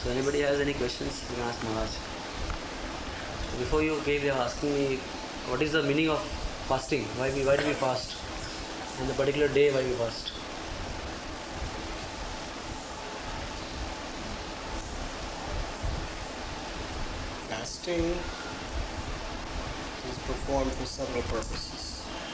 So anybody has any questions, you can ask Maharaj. Before you came, they were asking me, what is the meaning of fasting? Why do we fast? On the particular day, why we fast? Fasting is performed for several purposes.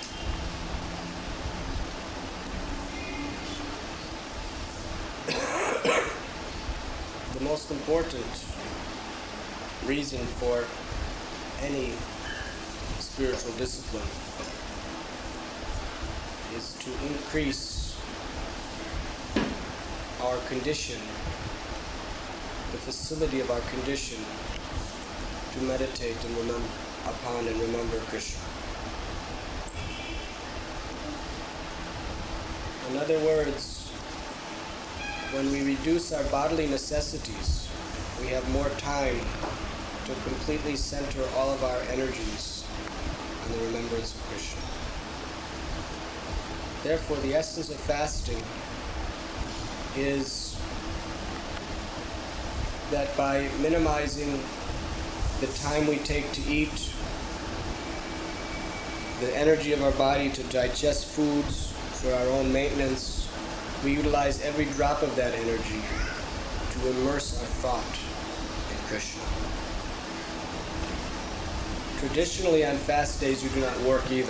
The most important reason for any spiritual discipline is to increase our condition, the facility of our condition to meditate and remember Krishna. In other words, when we reduce our bodily necessities, we have more time to completely center all of our energies on the remembrance of Krishna. Therefore, the essence of fasting is that by minimizing the time we take to eat, the energy of our body to digest foods for our own maintenance, we utilize every drop of that energy to immerse our thought in Krishna. Traditionally, on fast days, you do not work either.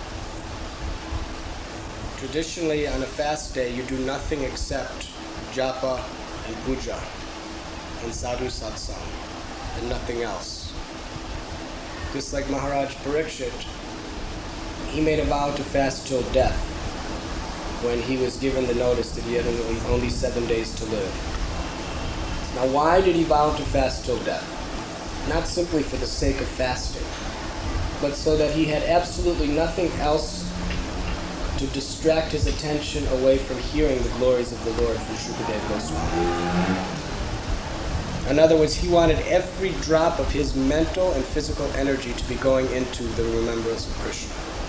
Traditionally, on a fast day, you do nothing except japa and puja and sadhu satsang and nothing else. Just like Maharaj Parikshit, he made a vow to fast till death when he was given the notice that he had only 7 days to live. Now, why did he vow to fast till death? Not simply for the sake of fasting, but so that he had absolutely nothing else to distract his attention away from hearing the glories of the Lord from Shukadeva Goswami. In other words, he wanted every drop of his mental and physical energy to be going into the remembrance of Krishna.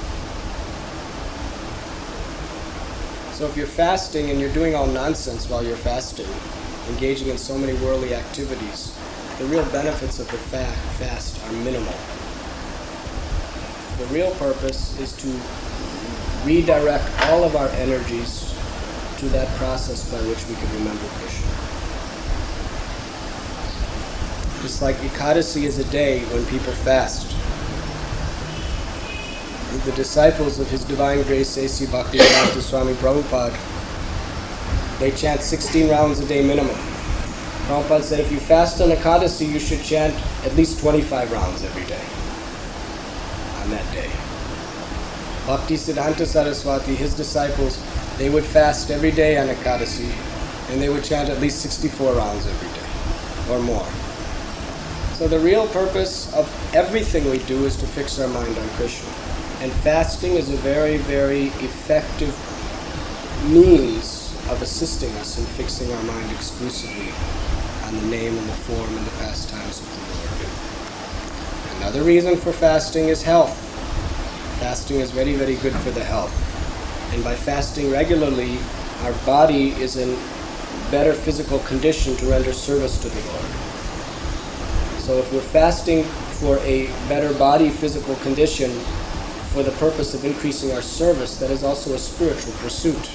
So if you're fasting and you're doing all nonsense while you're fasting, engaging in so many worldly activities, the real benefits of the fast are minimal. The real purpose is to redirect all of our energies to that process by which we can remember Krishna. Just like Ekadasi is a day when people fast. The disciples of His Divine Grace A.C. Bhaktivedanta Swami Prabhupada, they chant 16 rounds a day minimum. Prabhupada said if you fast on Ekadasi, you should chant at least 25 rounds every day on that day. Bhakti Siddhanta Saraswati, his disciples, they would fast every day on Ekadasi and they would chant at least 64 rounds every day or more. So the real purpose of everything we do is to fix our mind on Krishna. And fasting is a very, very effective means of assisting us in fixing our mind exclusively on the name and the form and the pastimes of the Lord. Another reason for fasting is health. Fasting is very, very good for the health. And by fasting regularly, our body is in better physical condition to render service to the Lord. So if we're fasting for a better body physical condition, for the purpose of increasing our service, that is also a spiritual pursuit.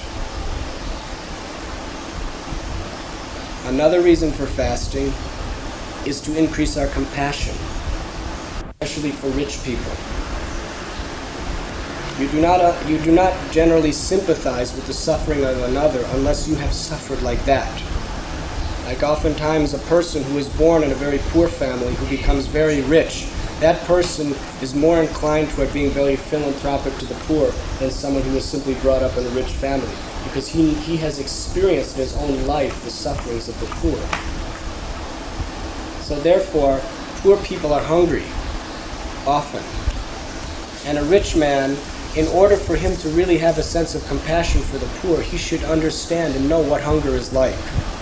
Another reason for fasting is to increase our compassion, especially for rich people. You do not generally sympathize with the suffering of another unless you have suffered like that. Like oftentimes a person who is born in a very poor family who becomes very rich, that person is more inclined toward being very philanthropic to the poor than someone who was simply brought up in a rich family, because he has experienced in his own life the sufferings of the poor. So therefore, poor people are hungry, often. And a rich man, in order for him to really have a sense of compassion for the poor, he should understand and know what hunger is like.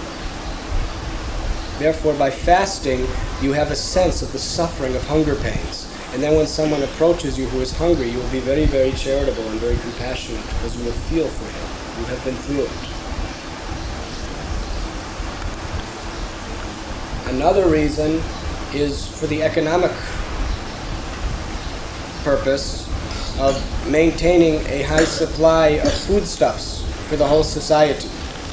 Therefore, by fasting, you have a sense of the suffering of hunger pains. And then when someone approaches you who is hungry, you will be very, very charitable and very compassionate because you will feel for him. You have been through it. Another reason is for the economic purpose of maintaining a high supply of foodstuffs for the whole society.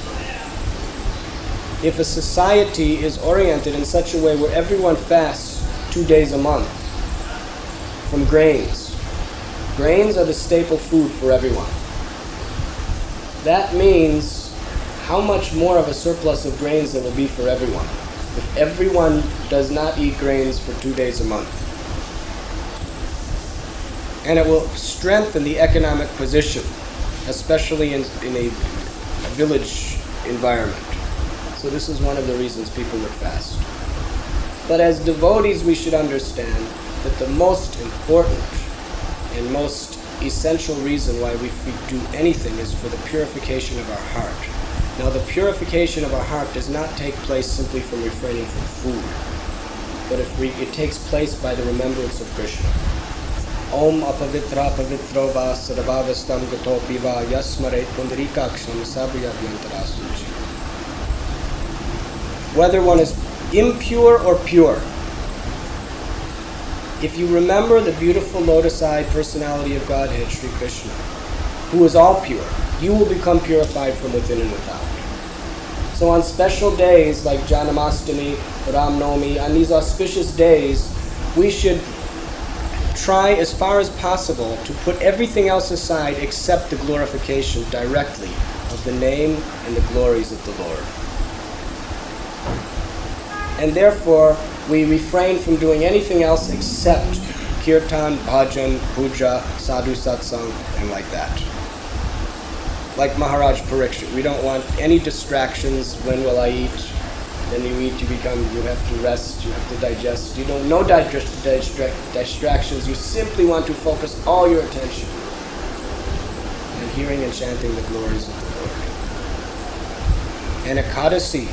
If a society is oriented in such a way where everyone fasts 2 days a month from grains, grains are the staple food for everyone. That means how much more of a surplus of grains there will be for everyone if everyone does not eat grains for 2 days a month. And it will strengthen the economic position, especially in a village environment. So this is one of the reasons people would fast. But as devotees, we should understand that the most important and most essential reason why we do anything is for the purification of our heart. Now, the purification of our heart does not take place simply from refraining from food, but it takes place by the remembrance of Krishna. Om apavitra pavitro va sarvavastam gato piva yasmaret pundarikaksham sabhyabhyantara. Whether one is impure or pure, if you remember the beautiful lotus-eyed personality of Godhead, Sri Krishna, who is all pure, you will become purified from within and without. So on special days like Janamastami, Ram Navami, on these auspicious days, we should try as far as possible to put everything else aside except the glorification directly of the name and the glories of the Lord. And therefore, we refrain from doing anything else except kirtan, bhajan, puja, sadhu satsang, and like that. Like Maharaj Parikshit, we don't want any distractions. When will I eat? Then you eat, you have to rest, you have to digest. No distractions. You simply want to focus all your attention on hearing and chanting the glories of the Lord. And Ekadasi,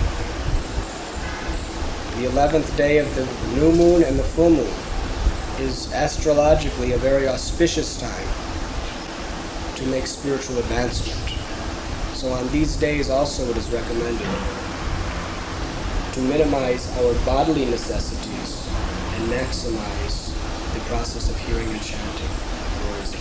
the 11th day of the new moon and the full moon, is astrologically a very auspicious time to make spiritual advancement. So on these days also it is recommended to minimize our bodily necessities and maximize the process of hearing and chanting the glories of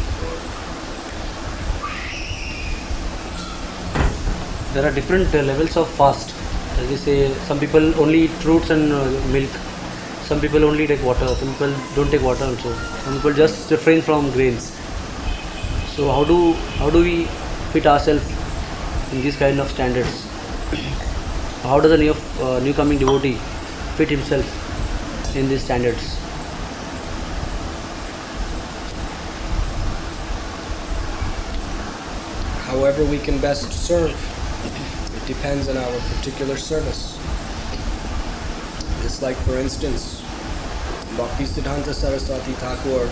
the Lord. There are different levels of fast. As we say, some people only eat fruits and milk. Some people only take water. Some people don't take water also. Some people just refrain from grains. So how do we fit ourselves in these kind of standards? How does a new coming devotee fit himself in these standards? However we can best serve. It depends on our particular service. It's like, for instance, Bhaktisiddhanta Saraswati Thakur,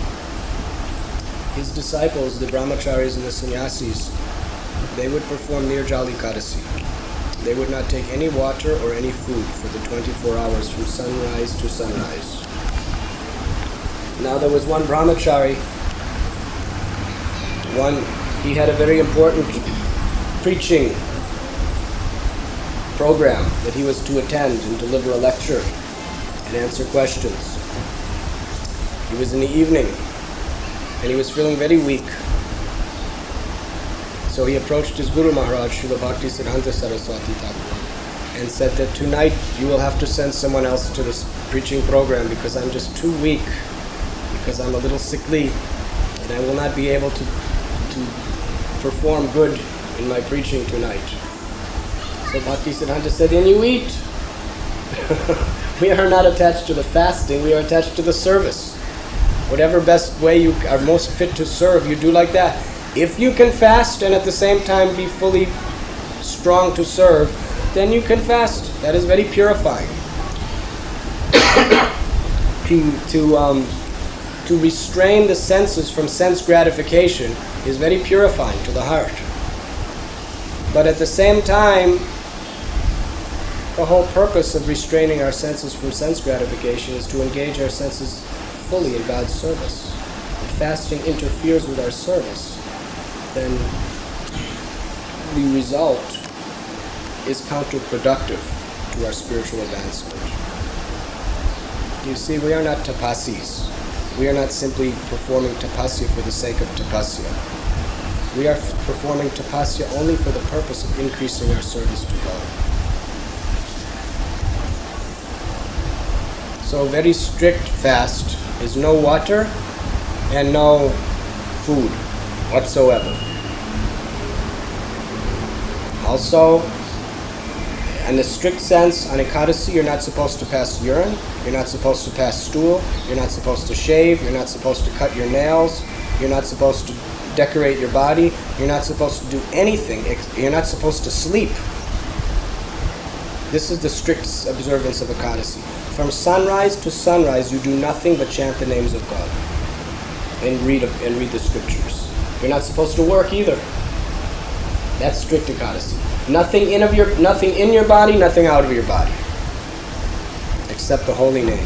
his disciples, the brahmacharis and the sannyasis, they would perform Nirjala Ekadasi. They would not take any water or any food for the 24 hours from sunrise to sunrise. Now there was one brahmachari, he had a very important preaching program that he was to attend and deliver a lecture and answer questions. It was in the evening and he was feeling very weak. So he approached his Guru Maharaj, Srila Bhaktisiddhanta Saraswati Thakur, and said that tonight you will have to send someone else to this preaching program because I'm just too weak, because I'm a little sickly, and I will not be able to perform good in my preaching tonight. So Bhaktisiddhanta said, then you eat. We are not attached to the fasting, we are attached to the service. Whatever best way you are most fit to serve, you do like that. If you can fast and at the same time be fully strong to serve, then you can fast. That is very purifying. To restrain the senses from sense gratification is very purifying to the heart. But at the same time, the whole purpose of restraining our senses from sense gratification is to engage our senses fully in God's service. If fasting interferes with our service, then the result is counterproductive to our spiritual advancement. You see, we are not tapasis. We are not simply performing tapasya for the sake of tapasya. We are performing tapasya only for the purpose of increasing our service to God. So a very strict fast is no water and no food whatsoever. Also, in the strict sense, on Ekadasi, you're not supposed to pass urine, you're not supposed to pass stool, you're not supposed to shave, you're not supposed to cut your nails, you're not supposed to decorate your body, you're not supposed to do anything, you're not supposed to sleep. This is the strict observance of Ekadasi. From sunrise to sunrise, you do nothing but chant the names of God and read the scriptures. You're not supposed to work either. That's strict Ekadasi. Nothing in your body, nothing out of your body, except the holy name.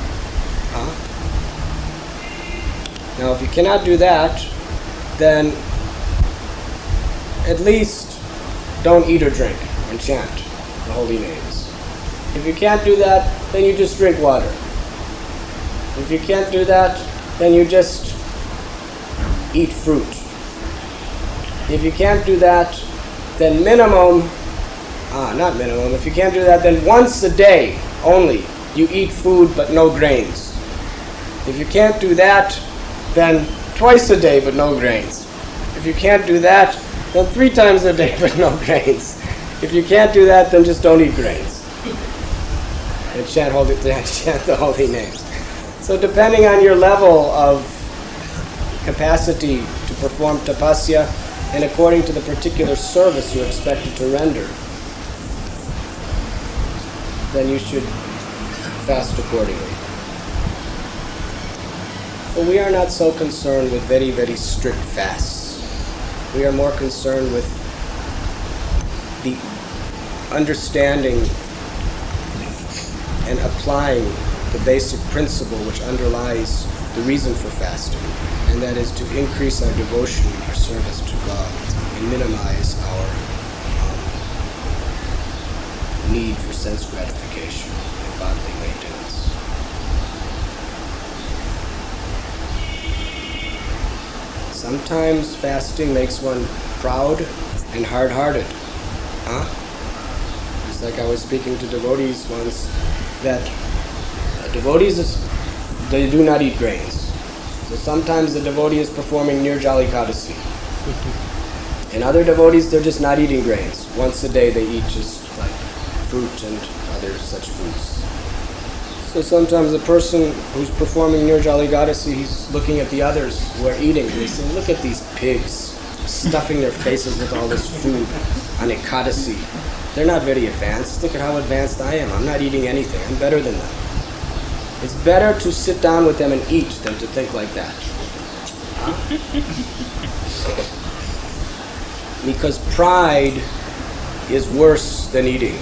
Now, if you cannot do that, then at least don't eat or drink and chant the holy names. If you can't do that, then you just drink water. If you can't do that, then you just eat fruit. If you can't do that, then if you can't do that, then once a day only, you eat food but no grains. If you can't do that, then twice a day but no grains. If you can't do that, then 3 times a day but no grains. If you can't do that, then just don't eat grains. And chant the holy names. So depending on your level of capacity to perform tapasya, and according to the particular service you're expected to render, then you should fast accordingly. But we are not so concerned with very, very strict fasts. We are more concerned with the understanding and applying the basic principle which underlies the reason for fasting, and that is to increase our devotion and our service to God and minimize our need for sense gratification and bodily maintenance. Sometimes fasting makes one proud and hard-hearted. Just like I was speaking to devotees once, that devotees, they do not eat grains. So sometimes the devotee is performing Nirjala Ekadasi. And other devotees, they're just not eating grains. Once a day they eat just like fruit and other such foods. So sometimes the person who's performing Nirjala Ekadasi, he's looking at the others who are eating, and he's saying, look at these pigs stuffing their faces with all this food on Ekadasi. They're not very advanced. Look at how advanced I am. I'm not eating anything. I'm better than them. It's better to sit down with them and eat than to think like that. Because pride is worse than eating.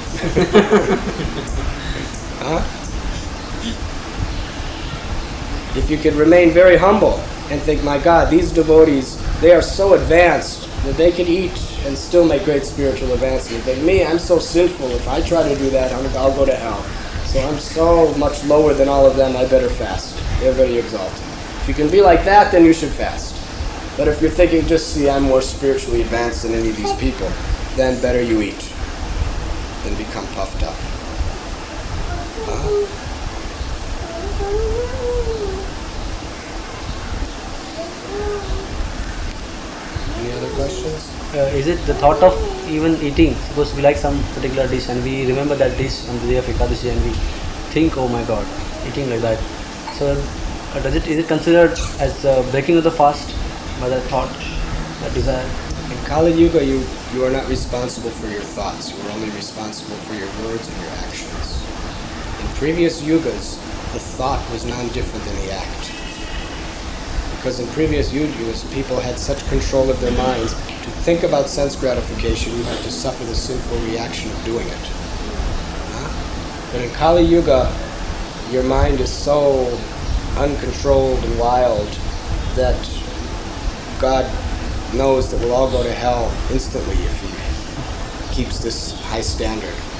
If you could remain very humble and think, my God, these devotees, they are so advanced that they can eat and still make great spiritual advancement. But me, I'm so sinful. If I try to do that, I'll go to hell. So I'm so much lower than all of them, I better fast. They're very exalted. If you can be like that, then you should fast. But if you're thinking, just see, I'm more spiritually advanced than any of these people, then better you eat than become puffed up. Any other questions? Is it the thought of even eating? Suppose we like some particular dish and we remember that dish on the day of Ekadashi and we think, oh my God, eating like that. So is it considered as breaking of the fast by that thought, that desire? In Kali Yuga, you are not responsible for your thoughts. You are only responsible for your words and your actions. In previous yugas, the thought was non-different than the act. Because in previous yugas, people had such control of their minds. To think about sense gratification, you have to suffer the sinful reaction of doing it. But in Kali Yuga, your mind is so uncontrolled and wild that God knows that we'll all go to hell instantly if he keeps this high standard.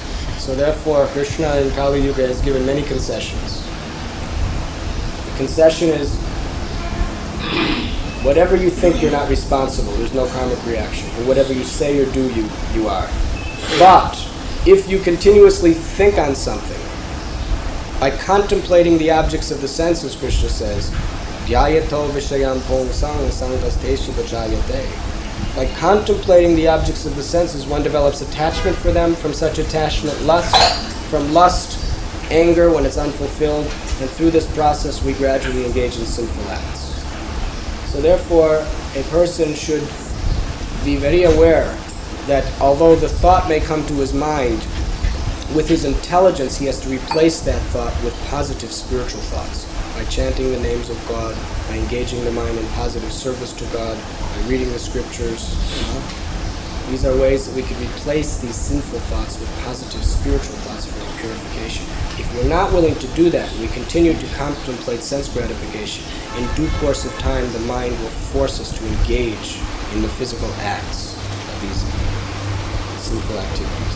So therefore, Krishna in Kali Yuga has given many concessions. The concession is, whatever you think, you're not responsible. There's no karmic reaction. And whatever you say or do, you are. But if you continuously think on something, by contemplating the objects of the senses, Krishna says, Dhyayato vishayam pungsang sangasteshu vajayate. By contemplating the objects of the senses, one develops attachment for them. From such attachment, lust. From lust, anger when it's unfulfilled. And through this process, we gradually engage in sinful acts. So therefore, a person should be very aware that although the thought may come to his mind, with his intelligence he has to replace that thought with positive spiritual thoughts. By chanting the names of God, by engaging the mind in positive service to God, by reading the scriptures. These are ways that we can replace these sinful thoughts with positive spiritual thoughts for our purification. If we're not willing to do that, we continue to contemplate sense gratification. In due course of time, the mind will force us to engage in the physical acts of these sinful activities.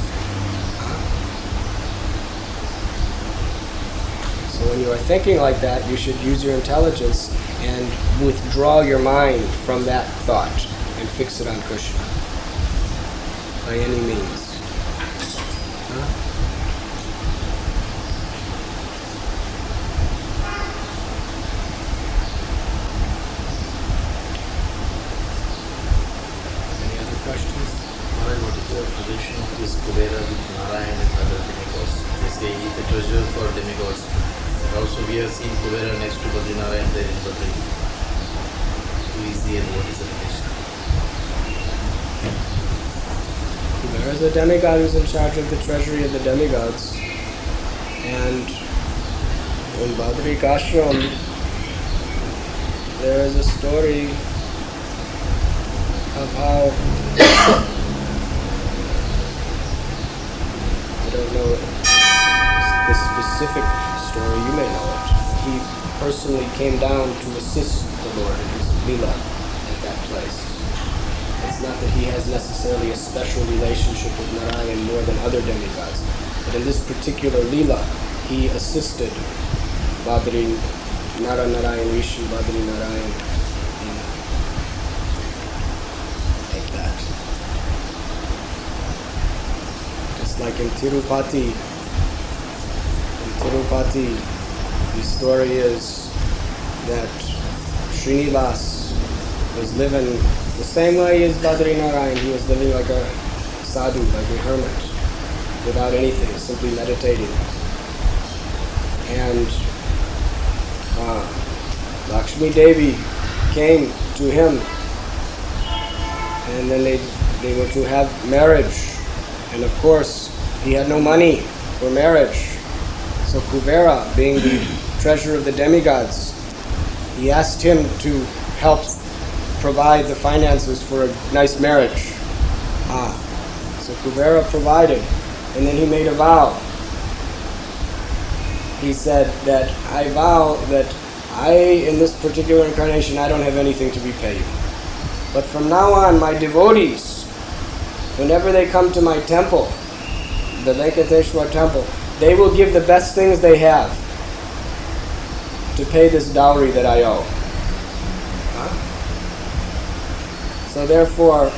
So when you are thinking like that, you should use your intelligence and withdraw your mind from that thought and fix it on Krishna by any means. Any other questions? Maharaj, what is your relation of this Kubera with Narayan and other demigods? They say he is a treasure for demigods. And also we have seen Kubera next to Badrinarayan there in Badri. Who is he and what is the relation? Kubera is a demigod who's in charge of the treasury of the demigods. And in Badrik Ashram, there is a story of how, I don't know the specific story, you may know it. He personally came down to assist the Lord in his Leela at that place. It's not that he has necessarily a special relationship with Narayan more than other demigods, but in this particular Leela, he assisted Badri Narayan Rishi, Badri Narayan, like that. Just like in Tirupati, the story is that Srinivas was living the same way as Badri Narayan. He was living like a sadhu, like a hermit, without anything, simply meditating. And Lakshmi Devi came to him, and then they were to have marriage. And of course, he had no money for marriage. So Kubera, being the treasurer of the demigods, he asked him to help provide the finances for a nice marriage. So Kubera provided, and then he made a vow. He said that, I vow that in this particular incarnation, I don't have anything to repay you. But from now on, my devotees, whenever they come to my temple, the Venkateshwar temple, they will give the best things they have to pay this dowry that I owe. So therefore,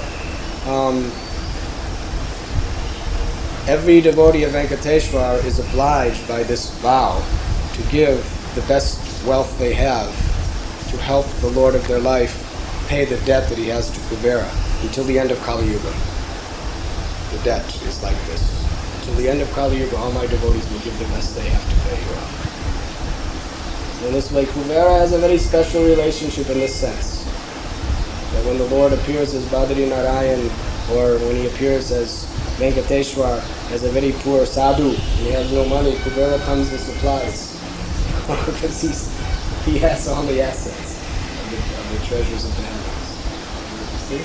every devotee of Venkateshwar is obliged by this vow to give the best wealth they have to help the Lord of their life pay the debt that he has to Kubera until the end of Kali Yuga. The debt is like this. Until the end of Kali Yuga, all my devotees will give the best they have to pay you off. In this way, Kubera has a very special relationship in this sense. That when the Lord appears as Badri Narayan, or when he appears as Venkateshwar, as a very poor sadhu, and he has no money, Kubera comes and supplies. Because he has all the assets of the treasures of the heavens. See?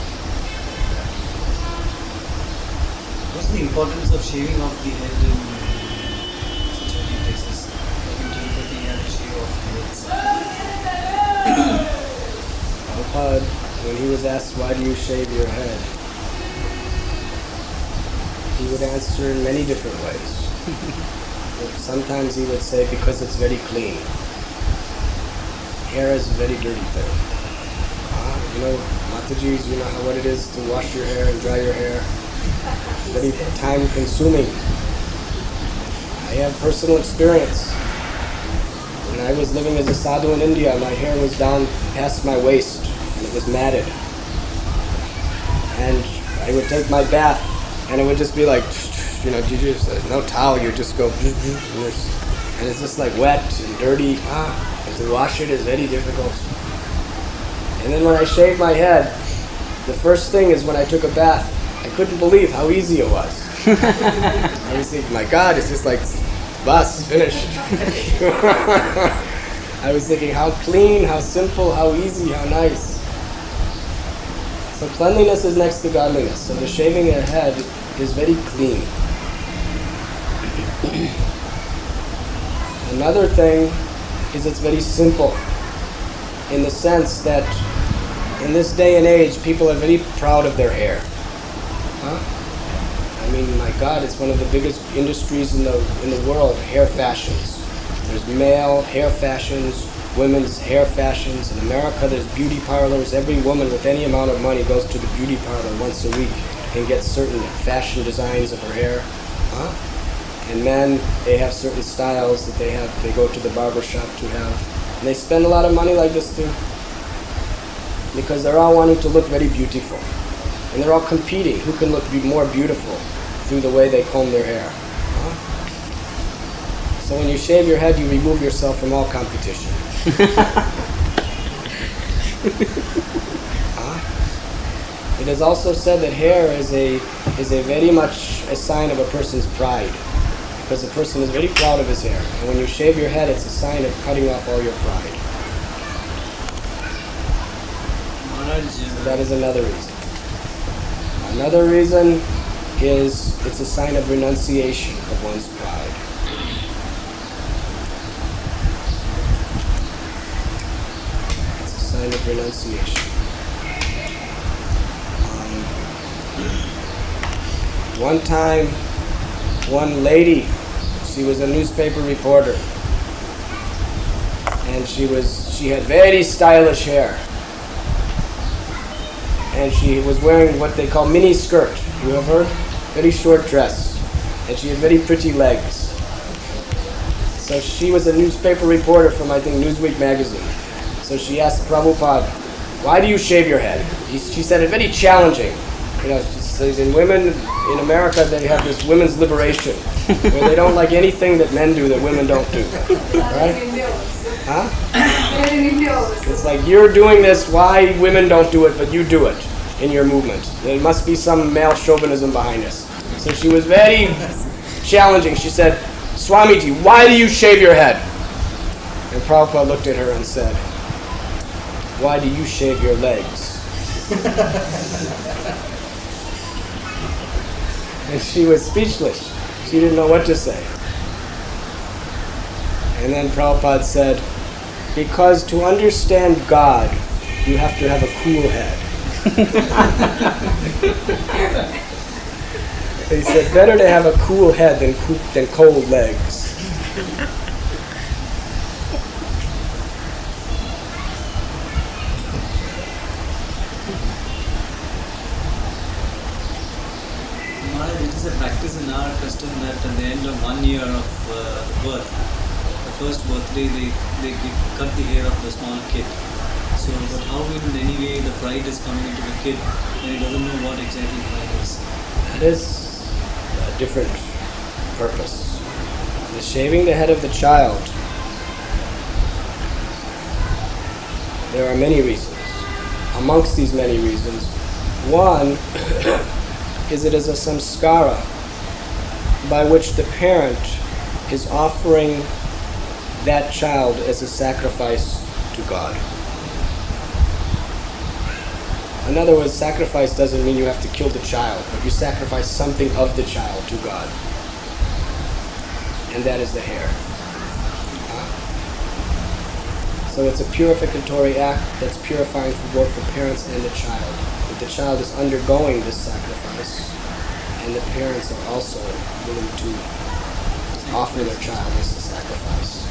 What's the importance of shaving off the head in such many places? Like in Tirupati, you have to shave off the heads. Prabhupada, when he was asked, why do you shave your head? he would answer in many different ways. Sometimes he would say, because it's very clean. Hair is a very dirty thing. You know, Mataji's, you know what it is to wash your hair and dry your hair. Very time consuming. I have personal experience. When I was living as a sadhu in India, my hair was down past my waist and it was matted. And I would take my bath and it would just be like, you know, no towel, you just go, and it's just like wet and dirty. And to wash it is very difficult. And then when I shaved my head, the first thing is when I took a bath, I couldn't believe how easy it was. I was thinking, my God, it's just like, bus, finished. I was thinking how clean, how simple, how easy, how nice. So cleanliness is next to godliness. So the shaving your head is very clean. Another thing is it's very simple in the sense that in this day and age, people are very proud of their hair. I mean, my God, it's one of the biggest industries in the world, hair fashions. There's male hair fashions, women's hair fashions. In America, there's beauty parlors. Every woman with any amount of money goes to the beauty parlor once a week and gets certain fashion designs of her hair. And men, they have certain styles that they have. They go to the barber shop to have. And they spend a lot of money like this too. Because they're all wanting to look very beautiful. And they're all competing. Who can look more beautiful through the way they comb their hair? So when you shave your head, you remove yourself from all competition. It is also said that hair is a very much a sign of a person's pride. Because a person is very proud of his hair. And when you shave your head, it's a sign of cutting off all your pride. So that is another reason. Another reason is it's a sign of renunciation of one's pride. It's a sign of renunciation. One time, one lady, she was a newspaper reporter, and she had very stylish hair. And she was wearing what they call mini skirt. You have heard? Very short dress. And she had very pretty legs. So she was a newspaper reporter from, I think, Newsweek magazine. So she asked Prabhupada, why do you shave your head? She said it very challenging. You know, she says in women, in America, they have this women's liberation, where they don't like anything that men do that women don't do. Right? Huh? It's like, you're doing this, why women don't do it, but you do it in your movement. There must be some male chauvinism behind this. So she was very challenging. She said, Swamiji, why do you shave your head? And Prabhupada looked at her and said, why do you shave your legs? And she was speechless. She didn't know what to say. And then Prabhupada said, because to understand God, you have to have a cool head. He said, better to have a cool head than cold legs. Maharaj, it is a practice in our custom that at the end of 1 year of birth, the first birthday, they cut the hair of the small kid. So, but how in any way the pride is coming into the kid and he doesn't know what exactly pride is? That is a different purpose. The shaving the head of the child, there are many reasons. Amongst these many reasons, one is it is a samskara by which the parent is offering that child as a sacrifice to God. In other words, sacrifice doesn't mean you have to kill the child, but you sacrifice something of the child to God. And that is the hair. So it's a purificatory act that's purifying for both the parents and the child. If the child is undergoing this sacrifice, and the parents are also willing to offer their child as a sacrifice.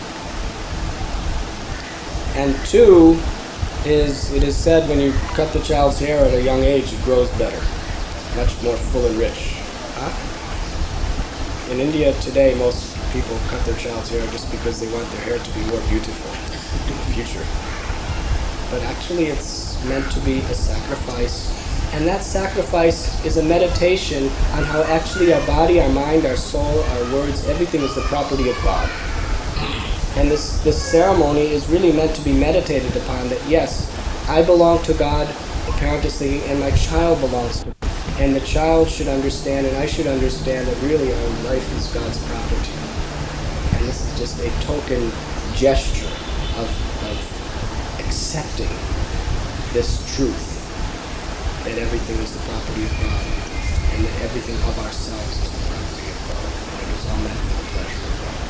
And two is, it is said when you cut the child's hair at a young age, it grows better, much more full and rich. Huh? In India today, most people cut their child's hair just because they want their hair to be more beautiful in the future. But actually it's meant to be a sacrifice. And that sacrifice is a meditation on how actually our body, our mind, our soul, our words, everything is the property of God. And this ceremony is really meant to be meditated upon, that yes, I belong to God, the parent is thinking, and my child belongs to God. And the child should understand, and I should understand, that really our life is God's property. And this is just a token gesture of accepting this truth, that everything is the property of God, and that everything of ourselves is the property of God, and it is all meant for the pleasure of God.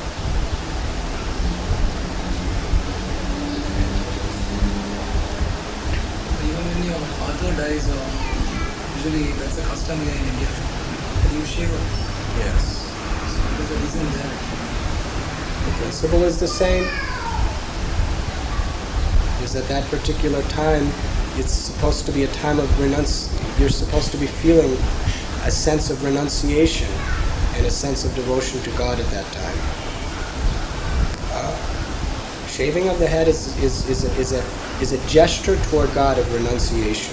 Even when your father dies, usually that's a custom here in India, that you shave it. Yes. So there's a reason there. The principle is the same. Is at that particular time, it's supposed to be a time of you're supposed to be feeling a sense of renunciation and a sense of devotion to God at that time. Shaving of the head is a gesture toward God of renunciation.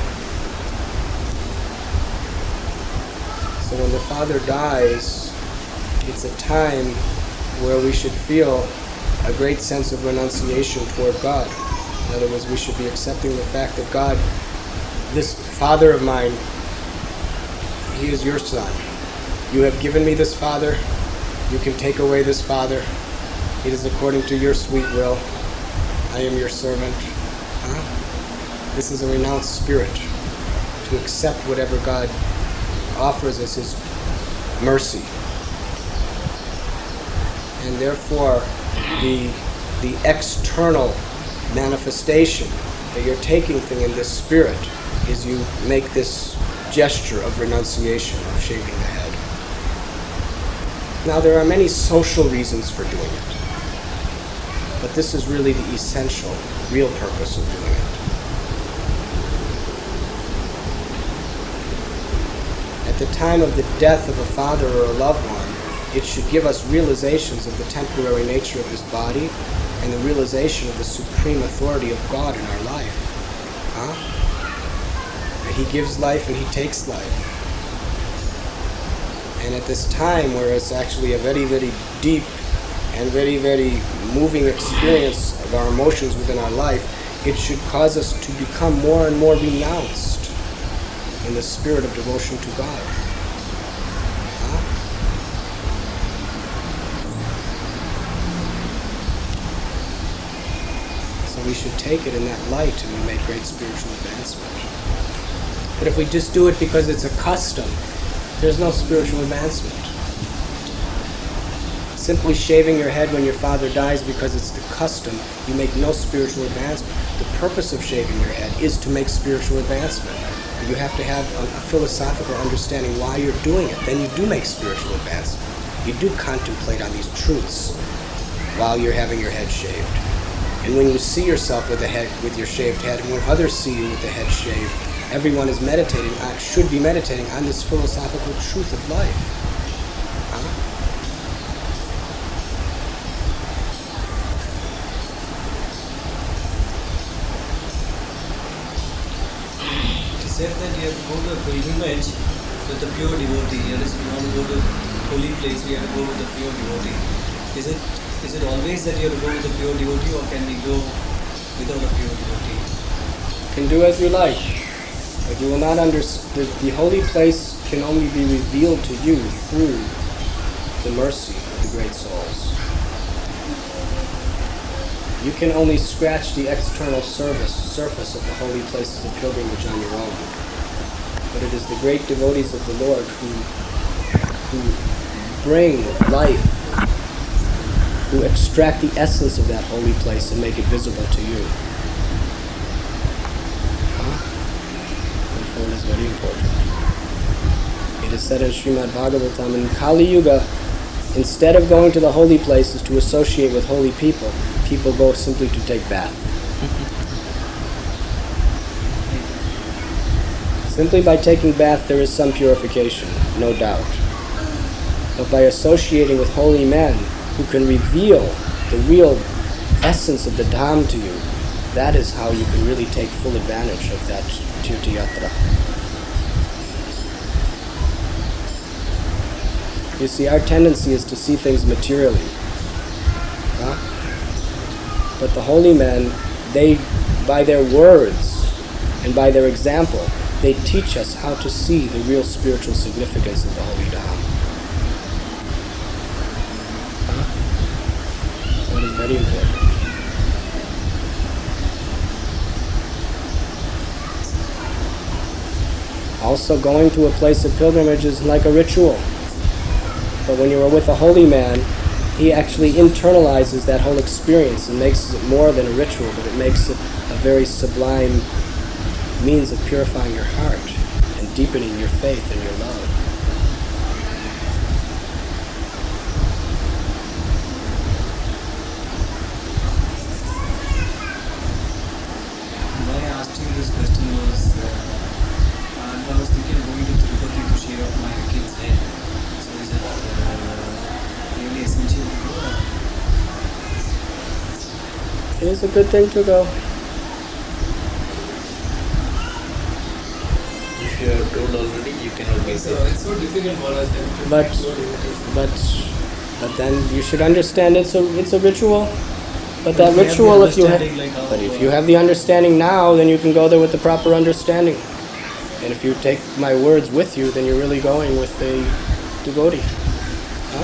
So when the father dies, it's a time where we should feel a great sense of renunciation toward God. In other words, we should be accepting the fact that God, this father of mine, he is your son. You have given me this father. You can take away this father. It is according to your sweet will. I am your servant. This is a renounced spirit, to accept whatever God offers as his mercy. And therefore, the external manifestation that you're taking thing in this spirit is you make this gesture of renunciation, of shaving the head. Now there are many social reasons for doing it, but this is really the essential, real purpose of doing it. At the time of the death of a father or a loved one, it should give us realizations of the temporary nature of this body and the realization of the supreme authority of God in our life. He gives life and he takes life. And at this time, where it's actually a very, very deep and very, very moving experience of our emotions within our life, it should cause us to become more and more renounced in the spirit of devotion to God. So we should take it in that light, and we make great spiritual advancement. But if we just do it because it's a custom, there's no spiritual advancement. Simply shaving your head when your father dies because it's the custom, you make no spiritual advancement. The purpose of shaving your head is to make spiritual advancement. You have to have a philosophical understanding why you're doing it. Then you do make spiritual advancement. You do contemplate on these truths while you're having your head shaved. And when you see yourself with your shaved head, and when others see you with the head shaved, everyone is meditating, should be meditating on this philosophical truth of life. It is said that you have to go to a pilgrimage with a pure devotee. That is, if you want to go to a holy place, you have to go with a pure devotee. Is it always that you have to go with a pure devotee, or can we go without a pure devotee? You can do as you like. But you will not understand. The holy place can only be revealed to you through the mercy of the great souls. You can only scratch the external surface of the holy places of pilgrimage on your own. But it is the great devotees of the Lord who bring life, who extract the essence of that holy place and make it visible to you. Therefore, it is very important. It is said in Srimad Bhagavatam, in Kali Yuga, instead of going to the holy places to associate with holy people, people go simply to take bath. Simply by taking bath there is some purification, no doubt. But by associating with holy men who can reveal the real essence of the Dham to you, that is how you can really take full advantage of that Tirtha-yatra. You see, our tendency is to see things materially. But the holy men, they, by their words and by their example, they teach us how to see the real spiritual significance of the holy Dham. So it is very important. Also, going to a place of pilgrimage is like a ritual. But when you are with a holy man, he actually internalizes that whole experience and makes it more than a ritual, but it makes it a very sublime means of purifying your heart and deepening your faith and your love. Why I asked you this question was, I was thinking of going to Tirupati to shave off my kid's head. So is it really essential to go? It is a good thing to go. If you are told already, you cannot get It's it. so difficult for us then to But- go devotees. But then you should understand it's a ritual. But that if you have the ritual, if you have, understanding, like how, but if you have the understanding now, then you can go there with the proper understanding. And if you take my words with you, then you're really going with a devotee. Huh?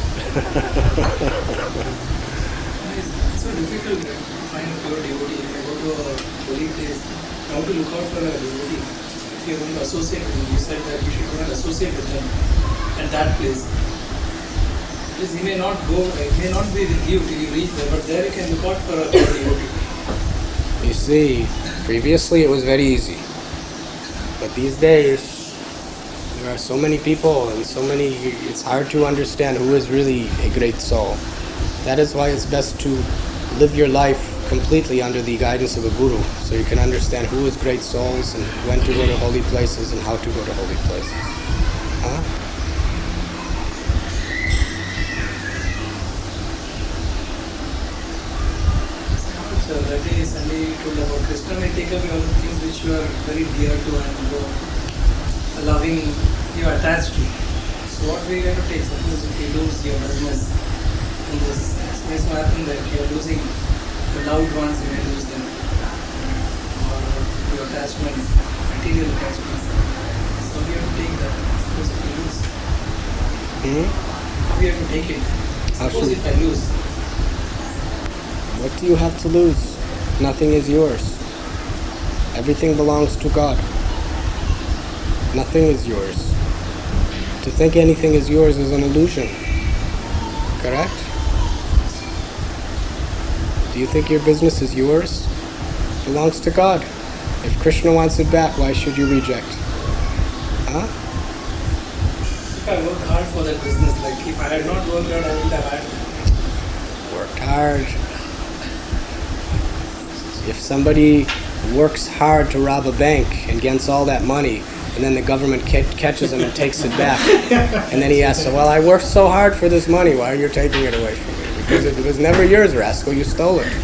It's so difficult to find a pure devotee. If you go to a holy place, how to look out for a devotee? If you're going to associate with him, you said that you should go and associate with him at that place. Because he may not go, he may not be with you till you reach there, but there you can look out for a pure devotee. You see, previously it was very easy. But these days, there are so many people and so many, it's hard to understand who is really a great soul. That is why it's best to live your life completely under the guidance of a guru, so you can understand who is great souls and when to go to holy places and how to go to holy places. Huh? So that day Sunday you told about Krishna may take away all the things which you are very dear to and loving, you are attached to. So what we are going to take? Suppose if you lose your business in this, it may so happen that you are losing your loved ones, you may lose them. Or your attachments, material attachments. So we have to take that. Suppose if you lose. How we have to take it? How Suppose should- if I lose. What do you have to lose? Nothing is yours. Everything belongs to God. Nothing is yours. To think anything is yours is an illusion. Correct? Do you think your business is yours? It belongs to God. If Krishna wants it back, why should you reject? Huh? If I work hard for that business, like if I had not worked hard, I would have had it. Worked hard. If somebody works hard to rob a bank and gets all that money, and then the government catches him and takes it back, and then he asks, well, I worked so hard for this money, why are you taking it away from me? Because it was never yours, rascal, you stole it.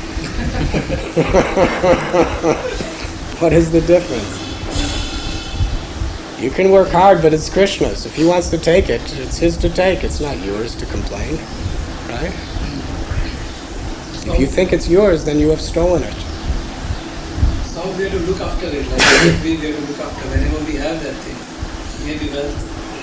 What is the difference? You can work hard, but it's Krishna's. If he wants to take it, it's his to take. It's not yours to complain, right? If you think it's yours, then you have stolen it. So we have to look after it, like we have to look after whenever we have that thing. Maybe wealth.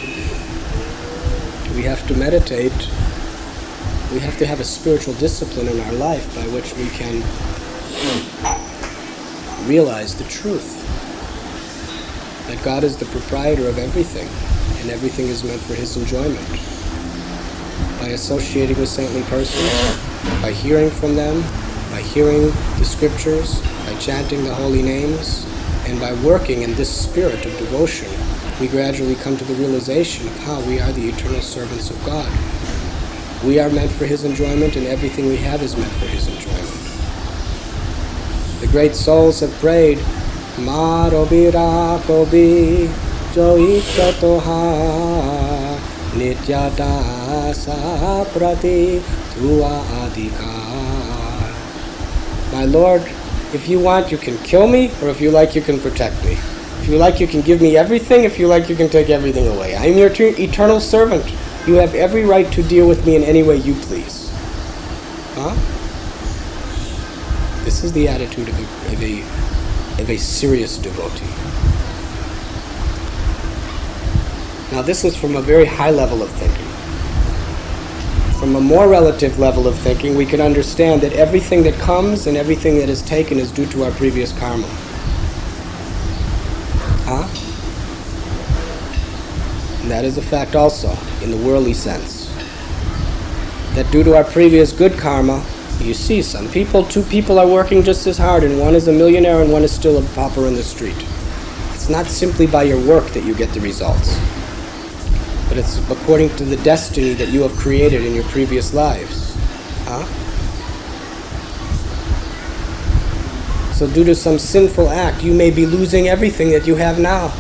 We have to meditate. We have to have a spiritual discipline in our life by which we can realize the truth. That God is the proprietor of everything, and everything is meant for His enjoyment. By associating with saintly persons, by hearing from them, by hearing the scriptures, by chanting the holy names, and by working in this spirit of devotion, we gradually come to the realization of how we are the eternal servants of God. We are meant for His enjoyment, and everything we have is meant for His enjoyment. The great souls have prayed, Maro Birakobi Joicha Toha Nityadasa Prati Tua Adhikar. My Lord, if you want, you can kill me, or if you like, you can protect me. If you like, you can give me everything. If you like, you can take everything away. I am your eternal servant. You have every right to deal with me in any way you please. Huh? This is the attitude of a serious devotee. Now this is from a very high level of thinking. From a more relative level of thinking, we can understand that everything that comes and everything that is taken is due to our previous karma. Huh? And that is a fact also, in the worldly sense. That due to our previous good karma, you see two people are working just as hard, and one is a millionaire and one is still a pauper in the street. It's not simply by your work that you get the results, but it's according to the destiny that you have created in your previous lives. Huh? So due to some sinful act, you may be losing everything that you have now.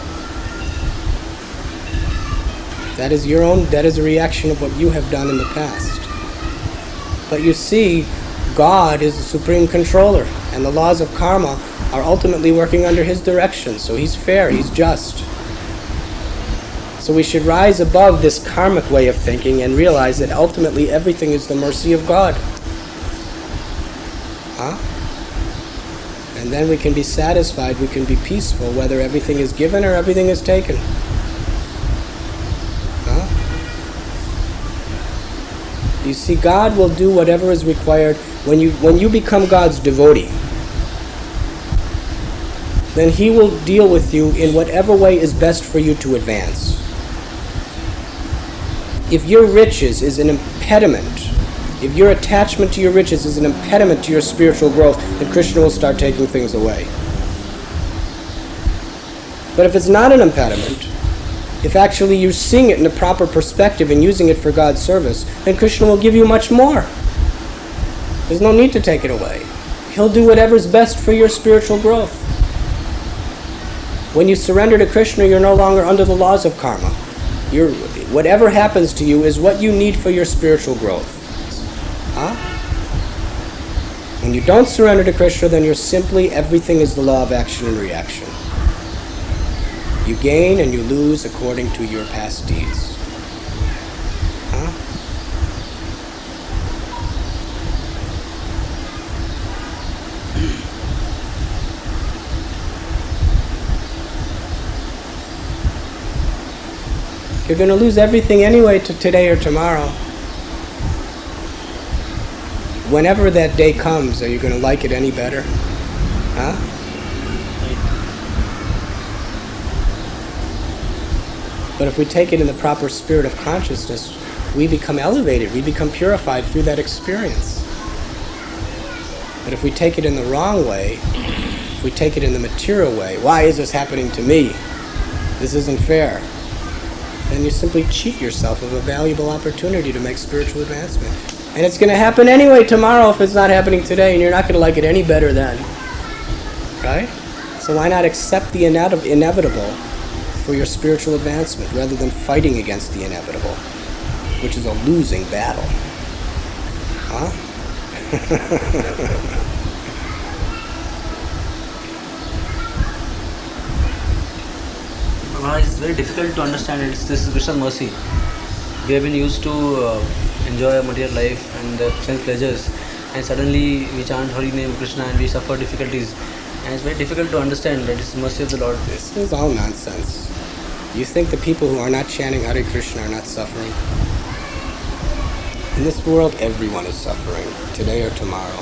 That is a reaction of what you have done in the past. But you see, God is the supreme controller, and the laws of karma are ultimately working under His direction. So He's fair, He's just. So we should rise above this karmic way of thinking and realize that ultimately everything is the mercy of God. Huh? And then we can be satisfied, we can be peaceful, whether everything is given or everything is taken. Huh? You see, God will do whatever is required. When you become God's devotee, then He will deal with you in whatever way is best for you to advance. If your riches is an impediment, if your attachment to your riches is an impediment to your spiritual growth, then Krishna will start taking things away. But if it's not an impediment, if actually you're seeing it in a proper perspective and using it for God's service, then Krishna will give you much more. There's no need to take it away. He'll do whatever's best for your spiritual growth. When you surrender to Krishna, you're no longer under the laws of karma. Whatever happens to you is what you need for your spiritual growth. Huh? When you don't surrender to Krishna, then you're simply, everything is the law of action and reaction. You gain and you lose according to your past deeds. Huh? You're going to lose everything anyway today or tomorrow. Whenever that day comes, are you going to like it any better? Huh? But if we take it in the proper spirit of consciousness, we become elevated, we become purified through that experience. But if we take it in the wrong way, if we take it in the material way, why is this happening to me? This isn't fair. Then you simply cheat yourself of a valuable opportunity to make spiritual advancement. And it's going to happen anyway tomorrow if it's not happening today, and you're not going to like it any better then. Right? So why not accept the inevitable for your spiritual advancement rather than fighting against the inevitable, which is a losing battle. Huh? It's very difficult to understand it. This is Krishna's mercy. We have been used to enjoy material life and sense pleasures, and suddenly we chant Hari name Krishna and we suffer difficulties. And it's very difficult to understand that it's the mercy of the Lord. This is all nonsense. You think the people who are not chanting Hare Krishna are not suffering? In this world, everyone is suffering, today or tomorrow.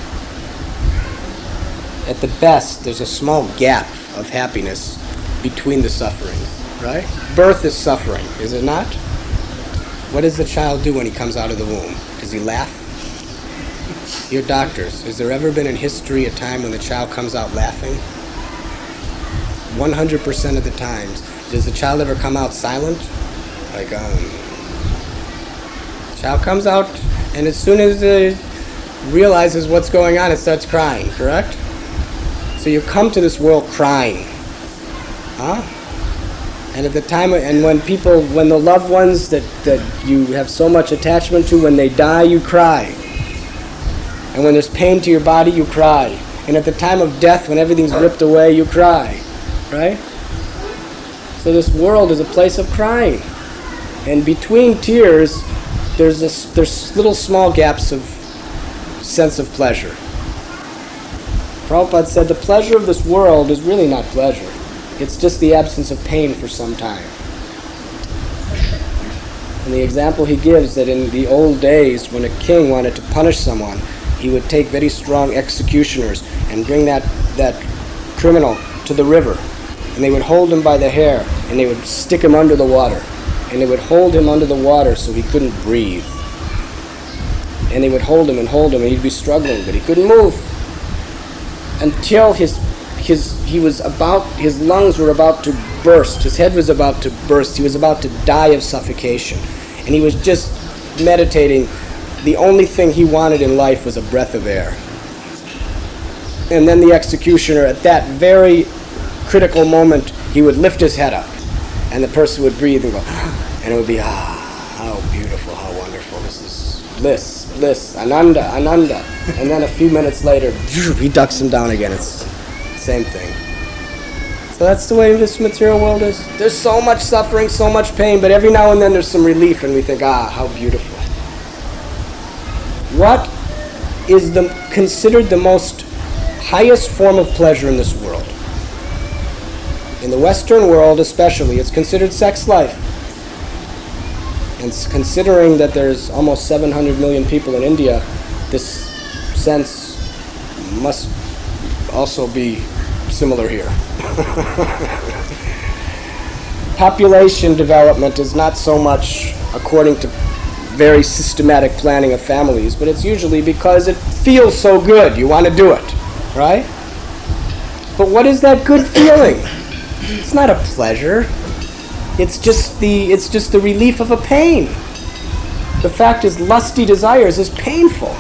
At the best, there's a small gap of happiness between the sufferings, right? Birth is suffering, is it not? What does the child do when he comes out of the womb? Does he laugh? You're doctors. Has there ever been in history a time when the child comes out laughing? 100% of the times, does the child ever come out silent? Like, child comes out, and as soon as it realizes what's going on, it starts crying, correct? So you come to this world crying. Huh? And at the time, and when the loved ones that you have so much attachment to, when they die, you cry. And when there's pain to your body, you cry. And at the time of death, when everything's ripped away, you cry. Right? So this world is a place of crying. And between tears, there's little small gaps of sense of pleasure. Prabhupada said the pleasure of this world is really not pleasure. It's just the absence of pain for some time. And the example he gives that in the old days when a king wanted to punish someone, he would take very strong executioners and bring that criminal to the river. And they would hold him by the hair and they would stick him under the water. And they would hold him under the water so he couldn't breathe. And they would hold him and he'd be struggling, but he couldn't move. Until his lungs were about to burst, his head was about to burst, he was about to die of suffocation. And he was just meditating. The only thing he wanted in life was a breath of air. And then the executioner, at that very critical moment, he would lift his head up, and the person would breathe and go, and it would be, how beautiful, how wonderful, this is bliss, bliss, ananda, ananda. And then a few minutes later, he ducks him down again. It's the same thing. So that's the way this material world is. There's so much suffering, so much pain, but every now and then there's some relief, and we think, how beautiful. What is considered the most highest form of pleasure in this world? In the Western world especially, it's considered sex life. And considering that there's almost 700 million people in India, this sense must also be similar here. Population development is not so much according to very systematic planning of families, but it's usually because it feels so good, you want to do it, right? But what is that good feeling? It's not a pleasure. It's just the relief of a pain. The fact is, lusty desires is painful.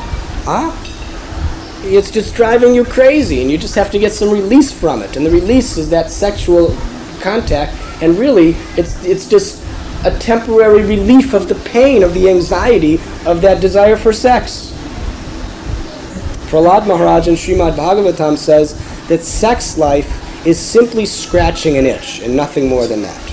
It's just driving you crazy, and you just have to get some release from it. And the release is that sexual contact, and really, it's just a temporary relief of the pain, of the anxiety of that desire for sex. Prahlad Maharaj in Srimad Bhagavatam says that sex life is simply scratching an itch and nothing more than that.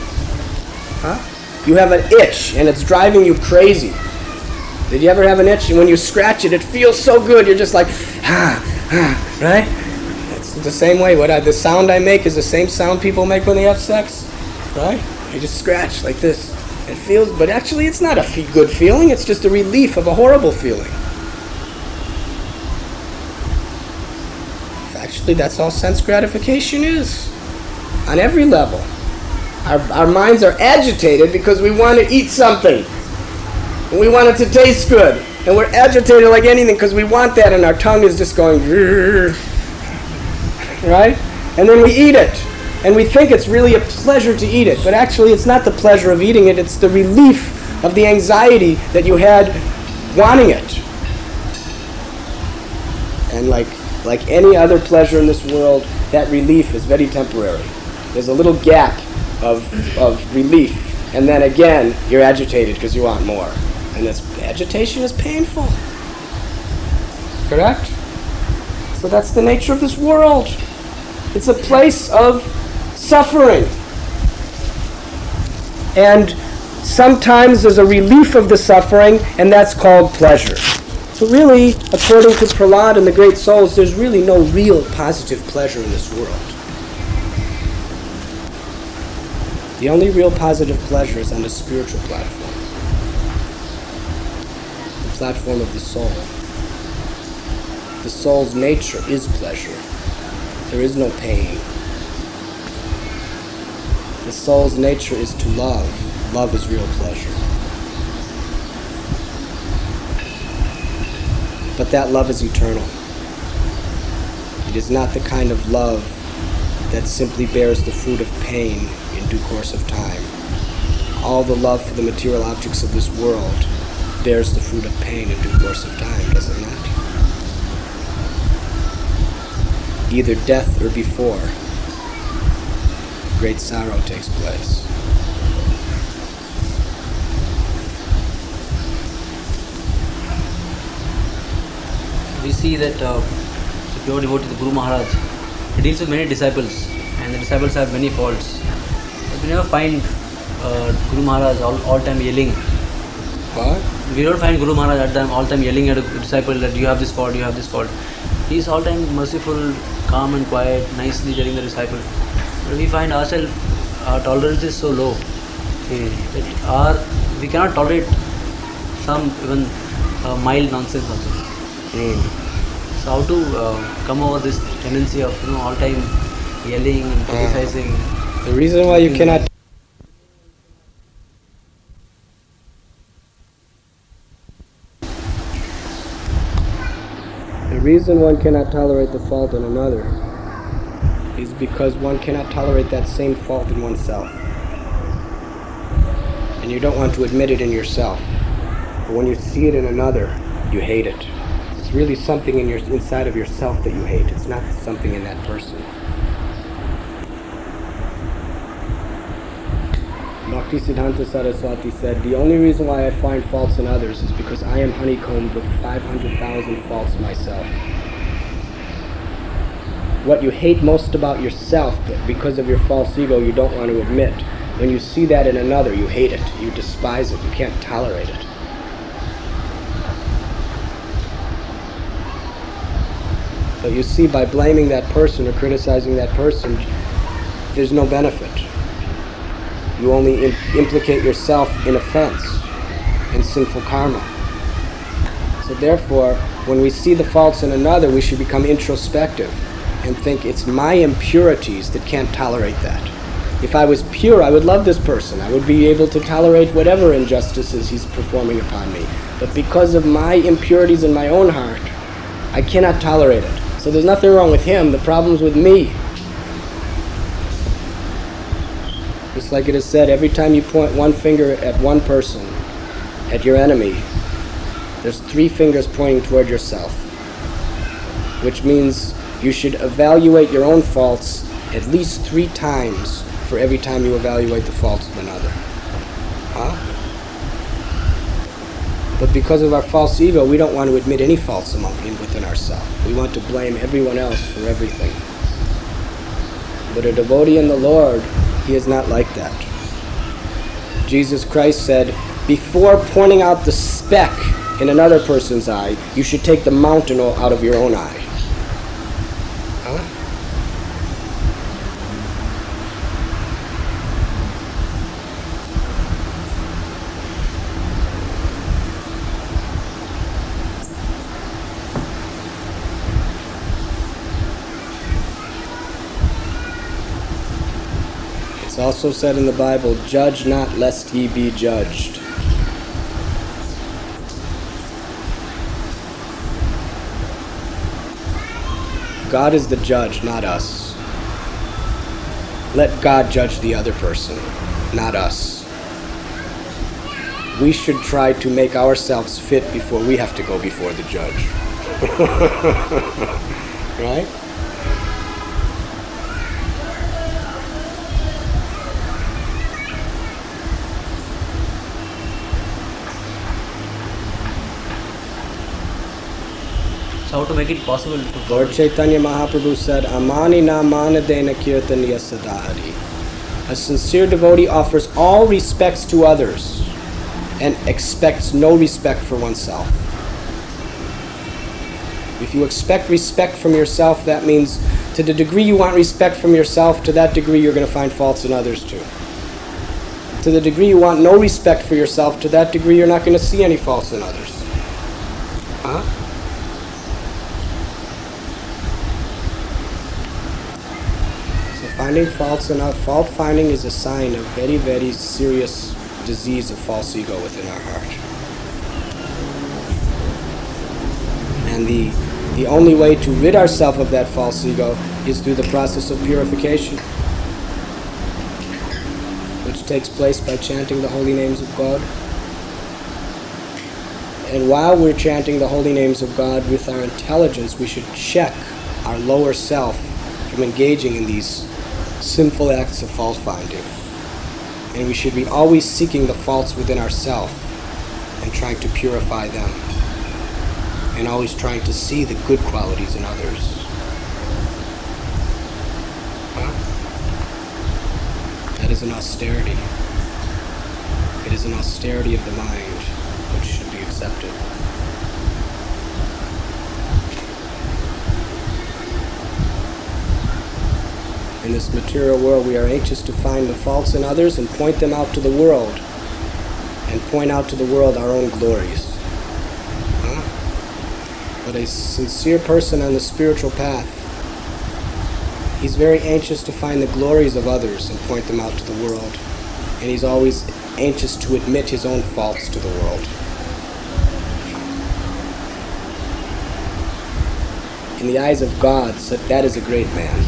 You have an itch and it's driving you crazy. Did you ever have an itch and when you scratch it, it feels so good, you're just like, right? It's the same way. The sound I make is the same sound people make when they have sex, right? You just scratch like this. It feels, but actually it's not a good feeling, it's just a relief of a horrible feeling. Actually, that's all sense gratification is, on every level. Our minds are agitated because we want to eat something, and we want it to taste good, and we're agitated like anything because we want that, and our tongue is just going, right? And then we eat it, and we think it's really a pleasure to eat it, but actually it's not the pleasure of eating it, it's the relief of the anxiety that you had wanting it. And like any other pleasure in this world, that relief is very temporary. There's a little gap of relief, and then again you're agitated because you want more. And this agitation is painful. Correct? So that's the nature of this world. It's a place of suffering. And sometimes there's a relief of the suffering, and that's called pleasure. So really, according to Prahlad and the great souls, there's really no real positive pleasure in this world. The only real positive pleasure is on the spiritual platform. The platform of the soul. The soul's nature is pleasure. There is no pain. The soul's nature is to love. Love is real pleasure. But that love is eternal. It is not the kind of love that simply bears the fruit of pain in due course of time. All the love for the material objects of this world bears the fruit of pain in due course of time, does it not? Either death or before, great sorrow takes place. We see that the pure devotee, the Guru Maharaj, he deals with many disciples, and the disciples have many faults. But we never find Guru Maharaj all time yelling. What? We don't find Guru Maharaj at all time yelling at a disciple that you have this fault, you have this fault. He is all time merciful, calm and quiet, nicely telling the disciple. But we find ourselves, our tolerance is so low that we cannot tolerate some even mild nonsense also. So how to come over this tendency of all time yelling and criticizing? The reason why you cannot The reason one cannot tolerate the fault in another is because one cannot tolerate that same fault in oneself. And you don't want to admit it in yourself. But when you see it in another, you hate it. It's really something inside of yourself that you hate. It's not something in that person. Bhaktisiddhanta Saraswati said, the only reason why I find faults in others is because I am honeycombed with 500,000 faults myself. What you hate most about yourself, but because of your false ego you don't want to admit, when you see that in another, you hate it, you despise it, you can't tolerate it. But you see, by blaming that person or criticizing that person, there's no benefit. You only implicate yourself in offense, in sinful karma. So therefore, when we see the faults in another, we should become introspective and think it's my impurities that can't tolerate that. If I was pure, I would love this person. I would be able to tolerate whatever injustices he's performing upon me. But because of my impurities in my own heart, I cannot tolerate it. So there's nothing wrong with him, the problem's with me. Just like it is said, every time you point one finger at one person, at your enemy, there's 3 fingers pointing toward yourself. Which means you should evaluate your own faults at least 3 times for every time you evaluate the faults of another. But because of our false ego, we don't want to admit any faults within ourselves. We want to blame everyone else for everything. But a devotee in the Lord, he is not like that. Jesus Christ said, before pointing out the speck in another person's eye, you should take the mountain out of your own eye. It's also said in the Bible, judge not lest ye be judged. God is the judge, not us. Let God judge the other person, not us. We should try to make ourselves fit before we have to go before the judge. Right? So how to make it possible to Lord Chaitanya Mahaprabhu said, Amani na manadena kirtaniya sadhari. A sincere devotee offers all respects to others and expects no respect for oneself. If you expect respect from yourself, that means to the degree you want respect from yourself, to that degree you're going to find faults in others too. To the degree you want no respect for yourself, to that degree you're not going to see any faults in others. Finding faults in our fault finding is a sign of very, very serious disease of false ego within our heart. And the only way to rid ourselves of that false ego is through the process of purification, which takes place by chanting the holy names of God. And while we're chanting the holy names of God with our intelligence, we should check our lower self from engaging in these sinful acts of fault finding. And we should be always seeking the faults within ourselves and trying to purify them, and always trying to see the good qualities in others. That is an austerity. It is an austerity of the mind which should be accepted. In this material world, we are anxious to find the faults in others and point them out to the world, and point out to the world our own glories. But a sincere person on the spiritual path, he's very anxious to find the glories of others and point them out to the world. And he's always anxious to admit his own faults to the world. In the eyes of God, that is a great man.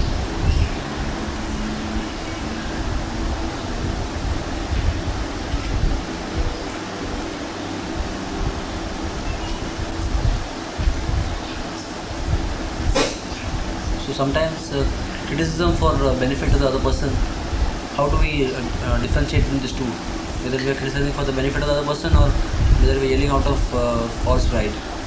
So sometimes criticism for benefit of the other person, how do we differentiate between these two? Whether we are criticizing for the benefit of the other person or whether we are yelling out of false pride.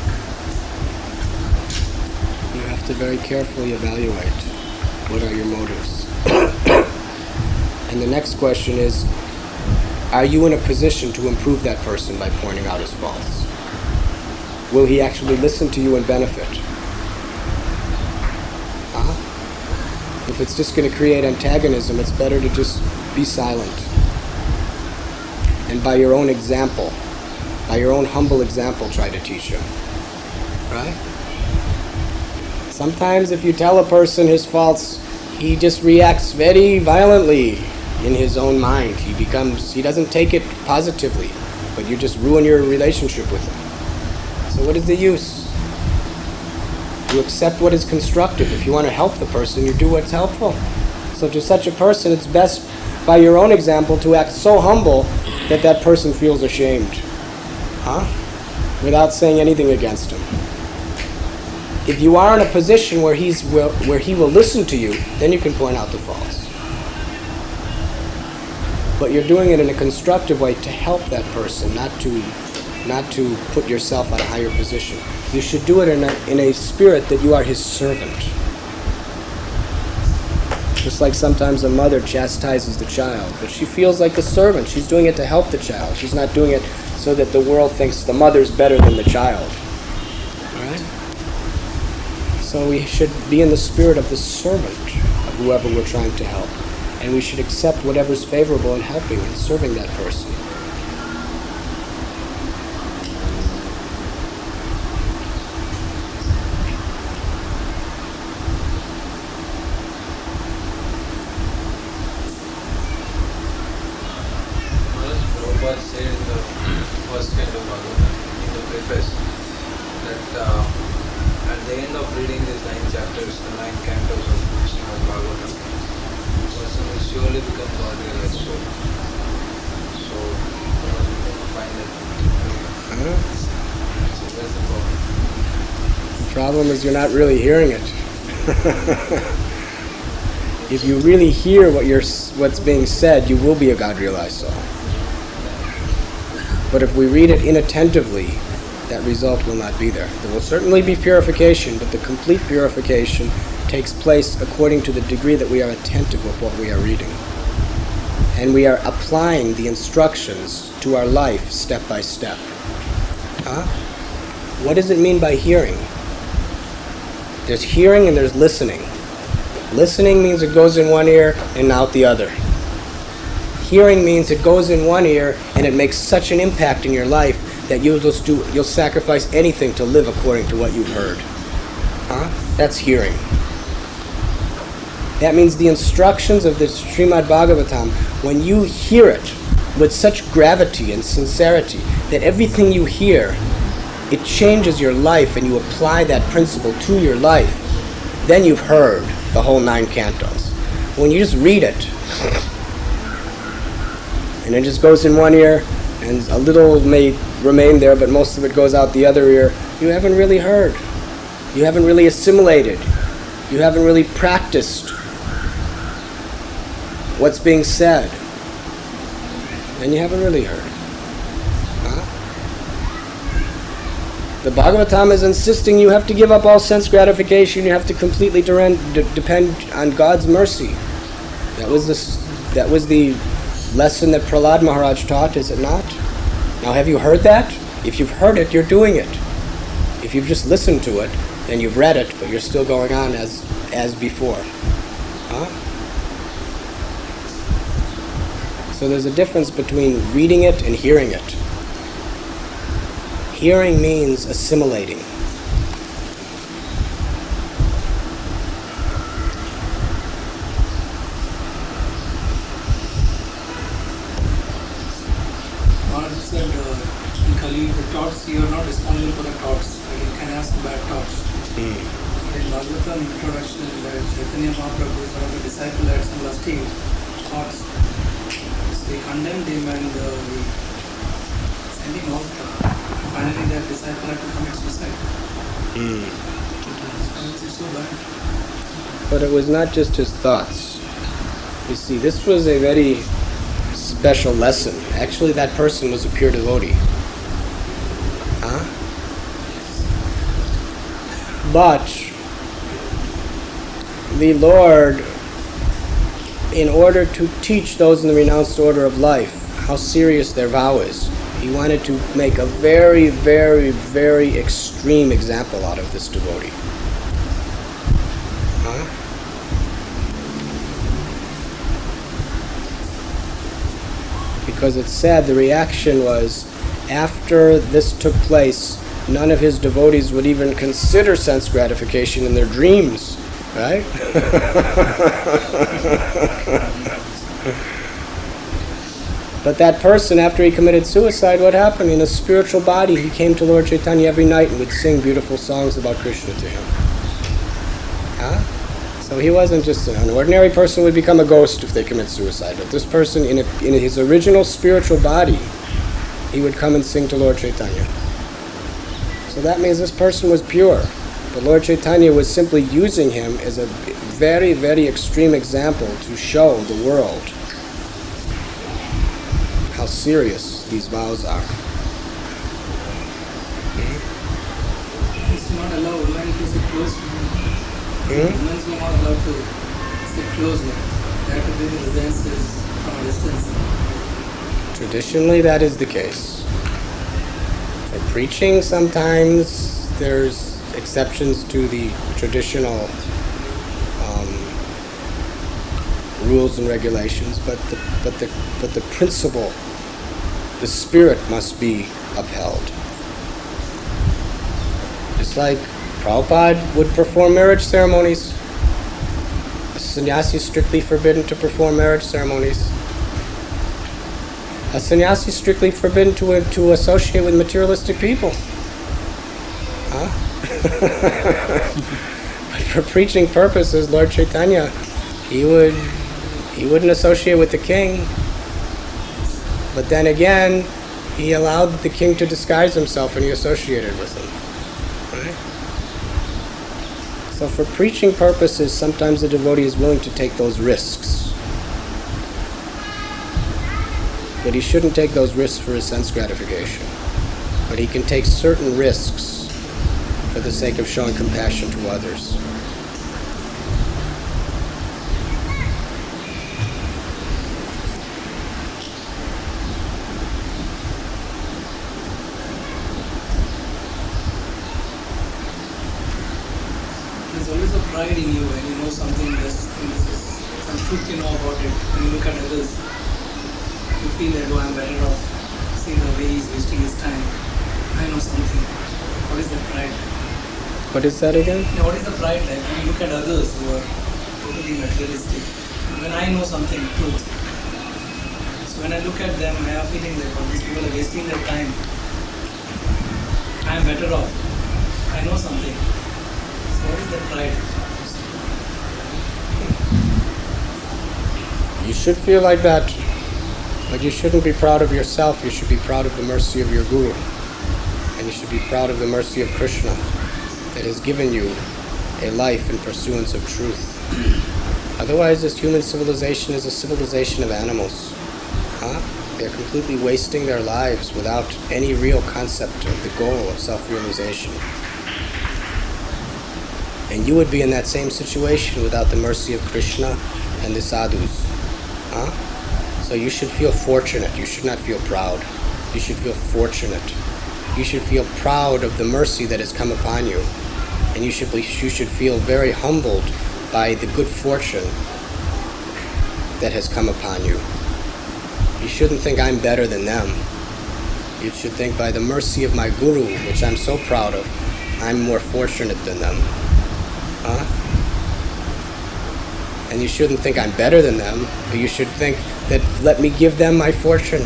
You have to very carefully evaluate what are your motives. And the next question is, are you in a position to improve that person by pointing out his faults? Will he actually listen to you and benefit? If it's just going to create antagonism, it's better to just be silent. And by your own example, by your own humble example, try to teach him. Right? Sometimes if you tell a person his faults, he just reacts very violently in his own mind. He doesn't take it positively, but you just ruin your relationship with him. So what is the use? You accept what is constructive. If you want to help the person, you do what's helpful. So to such a person, it's best by your own example to act so humble that that person feels ashamed. Without saying anything against him. If you are in a position where he will listen to you, then you can point out the faults. But you're doing it in a constructive way to help that person, not to put yourself at a higher position. You should do it in a spirit that you are his servant. Just like sometimes a mother chastises the child, but she feels like the servant. She's doing it to help the child. She's not doing it so that the world thinks the mother's better than the child. Alright? So we should be in the spirit of the servant of whoever we're trying to help. And we should accept whatever's favorable in helping and serving that person. Prabhupada said in the first canto of Bhagavatam, in the preface, that at the end of reading these 9 chapters, the 9 cantos of Srimad Bhagavatam, the person will surely become God realized soul. So, we find that. So that's the problem. The problem is you're not really hearing it. If you really hear what's being said, you will be a God realized soul. But if we read it inattentively, that result will not be there. There will certainly be purification, but the complete purification takes place according to the degree that we are attentive of what we are reading. And we are applying the instructions to our life step by step. What does it mean by hearing? There's hearing and there's listening. Listening means it goes in one ear and out the other. Hearing means it goes in one ear and it makes such an impact in your life that you'll sacrifice anything to live according to what you've heard. That's hearing. That means the instructions of the Srimad Bhagavatam, when you hear it with such gravity and sincerity that everything you hear, it changes your life and you apply that principle to your life, then you've heard. the whole 9 cantos. When you just read it, and it just goes in one ear, and a little may remain there, but most of it goes out the other ear, you haven't really heard. You haven't really assimilated. You haven't really practiced what's being said. And you haven't really heard. The Bhagavatam is insisting you have to give up all sense gratification. You have to completely depend on God's mercy. That was the lesson that Prahlad Maharaj taught, is it not? Now, have you heard that? If you've heard it, you're doing it. If you've just listened to it, then you've read it, but you're still going on as before. So there's a difference between reading it and hearing it. Hearing means assimilating. Maharaj said in Kali, the thoughts, you are not responsible for the thoughts. You can ask bad thoughts. In Bhagavatam introduction, Chaitanya Mahaprabhu is one of the disciples had some lusty thoughts. So they condemned him and sent him out. Finally, that disciple had to commit suicide. It's so bad. But it was not just his thoughts. You see, this was a very special lesson. Actually, that person was a pure devotee. But the Lord, in order to teach those in the renounced order of life how serious their vow is, he wanted to make a very, very, very extreme example out of this devotee. Because it's sad, the reaction was, after this took place, none of his devotees would even consider sense gratification in their dreams, right? But that person, after he committed suicide, what happened? In a spiritual body, he came to Lord Chaitanya every night and would sing beautiful songs about Krishna to him. So he wasn't just an ordinary person would become a ghost if they commit suicide. But this person, in his original spiritual body, he would come and sing to Lord Chaitanya. So that means this person was pure. But Lord Chaitanya was simply using him as a very, very extreme example to show the world how serious these vows are. It's not allowed women to sit close to him. Women are not allowed to sit close with him. They have to bring the dances from a distance. Traditionally, that is the case. For preaching, sometimes there's exceptions to the traditional rules and regulations, but the principle, the spirit must be upheld. Just like Prabhupada would perform marriage ceremonies. A sannyasi is strictly forbidden to perform marriage ceremonies. A sannyasi is strictly forbidden to associate with materialistic people. But for preaching purposes, Lord Chaitanya, he wouldn't associate with the king. But then again, he allowed the king to disguise himself and he associated with him. Right? So for preaching purposes, sometimes the devotee is willing to take those risks. But he shouldn't take those risks for his sense gratification. But he can take certain risks for the sake of showing compassion to others. There's always a pride in you when you know something, there's some truth you know about it. When you look at others, you feel that, oh, I'm better off. See the way he's wasting his time. I know something. What is the pride? What is that again? What is the pride like when you look at others who are totally materialistic? When I know something, truth. So when I look at them, I have a feeling that these people are wasting their time. I am better off. I know something. So what is the pride? You should feel like that, but you shouldn't be proud of yourself. You should be proud of the mercy of your Guru. And you should be proud of the mercy of Krishna that has given you a life in pursuance of truth. Otherwise, this human civilization is a civilization of animals. They're completely wasting their lives without any real concept of the goal of self-realization. And you would be in that same situation without the mercy of Krishna and the sadhus. So you should feel fortunate. You should not feel proud. You should feel fortunate. You should feel proud of the mercy that has come upon you. And you should feel very humbled by the good fortune that has come upon you. You shouldn't think I'm better than them. You should think, by the mercy of my Guru, which I'm so proud of, I'm more fortunate than them. And you shouldn't think I'm better than them, but you should think that, let me give them my fortune.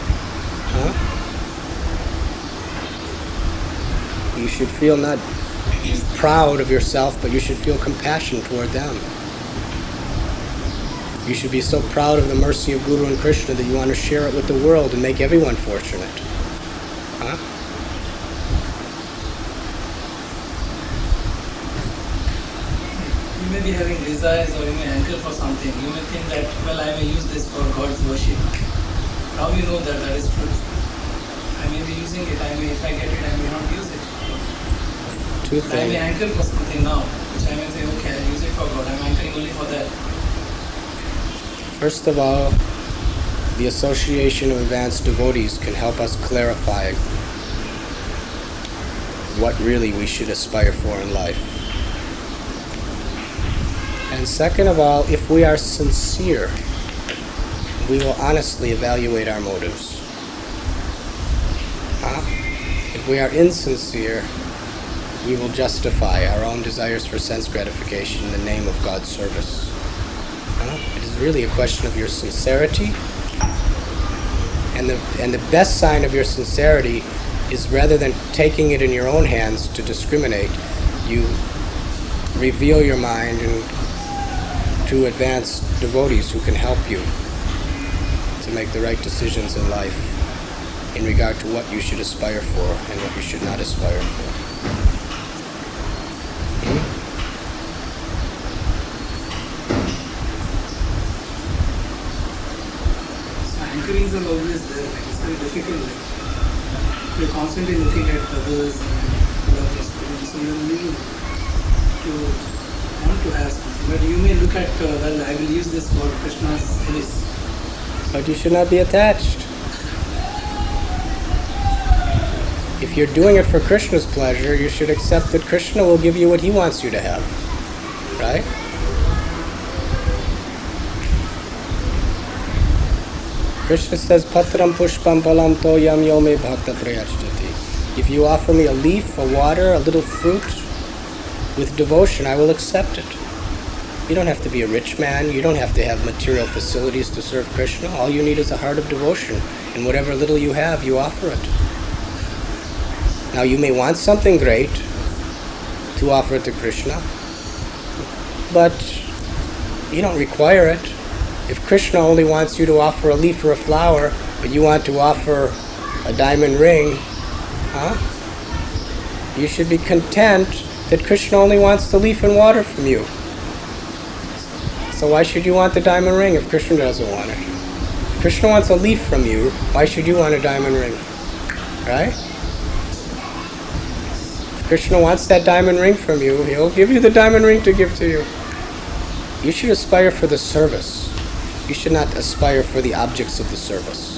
You should feel not proud of yourself, but you should feel compassion toward them. You should be so proud of the mercy of Guru and Krishna that you want to share it with the world and make everyone fortunate. You may be having desires, or you may hanker for something. You may think that, well, I may use this for God's worship. How you know that that is true? I may be using it. If I get it, I may not use it. Two But I may things. hanker for something now, which I may say, okay, I'll use it for God. I'm hankering only for that. First of all, the association of advanced devotees can help us clarify what really we should aspire for in life. And second of all, if we are sincere, we will honestly evaluate our motives. If we are insincere, we will justify our own desires for sense gratification in the name of God's service. It is really a question of your sincerity, and the best sign of your sincerity is, rather than taking it in your own hands to discriminate, you reveal your mind to advanced devotees who can help you to make the right decisions in life in regard to what you should aspire for and what you should not aspire for. Anchorings are always there. It's very difficult. You're constantly looking at others and other experience, so you're willing to want to have something. But you may look at, well, I will use this for Krishna's service. But you should not be attached. If you're doing it for Krishna's pleasure, you should accept that Krishna will give you what he wants you to have. Right? Krishna says, Patram pushpam palam toyam yome bhakta prayachati. If you offer me a leaf, a water, a little fruit, with devotion, I will accept it. You don't have to be a rich man. You don't have to have material facilities to serve Krishna. All you need is a heart of devotion. And whatever little you have, you offer it. Now, you may want something great to offer it to Krishna, but you don't require it. If Krishna only wants you to offer a leaf or a flower, but you want to offer a diamond ring, you should be content that Krishna only wants the leaf and water from you. So why should you want the diamond ring if Krishna doesn't want it? If Krishna wants a leaf from you, why should you want a diamond ring? Right? If Krishna wants that diamond ring from you, he'll give you the diamond ring to give to you. You should aspire for the service. You should not aspire for the objects of the service.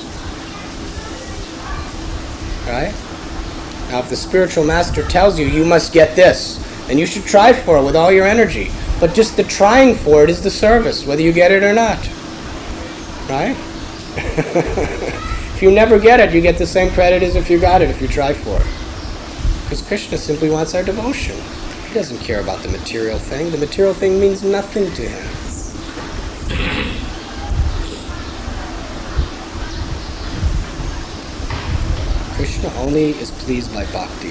Right? Now, if the spiritual master tells you, you must get this, then you should try for it with all your energy. But just the trying for it is the service, whether you get it or not. Right? If you never get it, you get the same credit as if you got it, if you try for it. Because Krishna simply wants our devotion. He doesn't care about the material thing. The material thing means nothing to him. Krishna only is pleased by bhakti.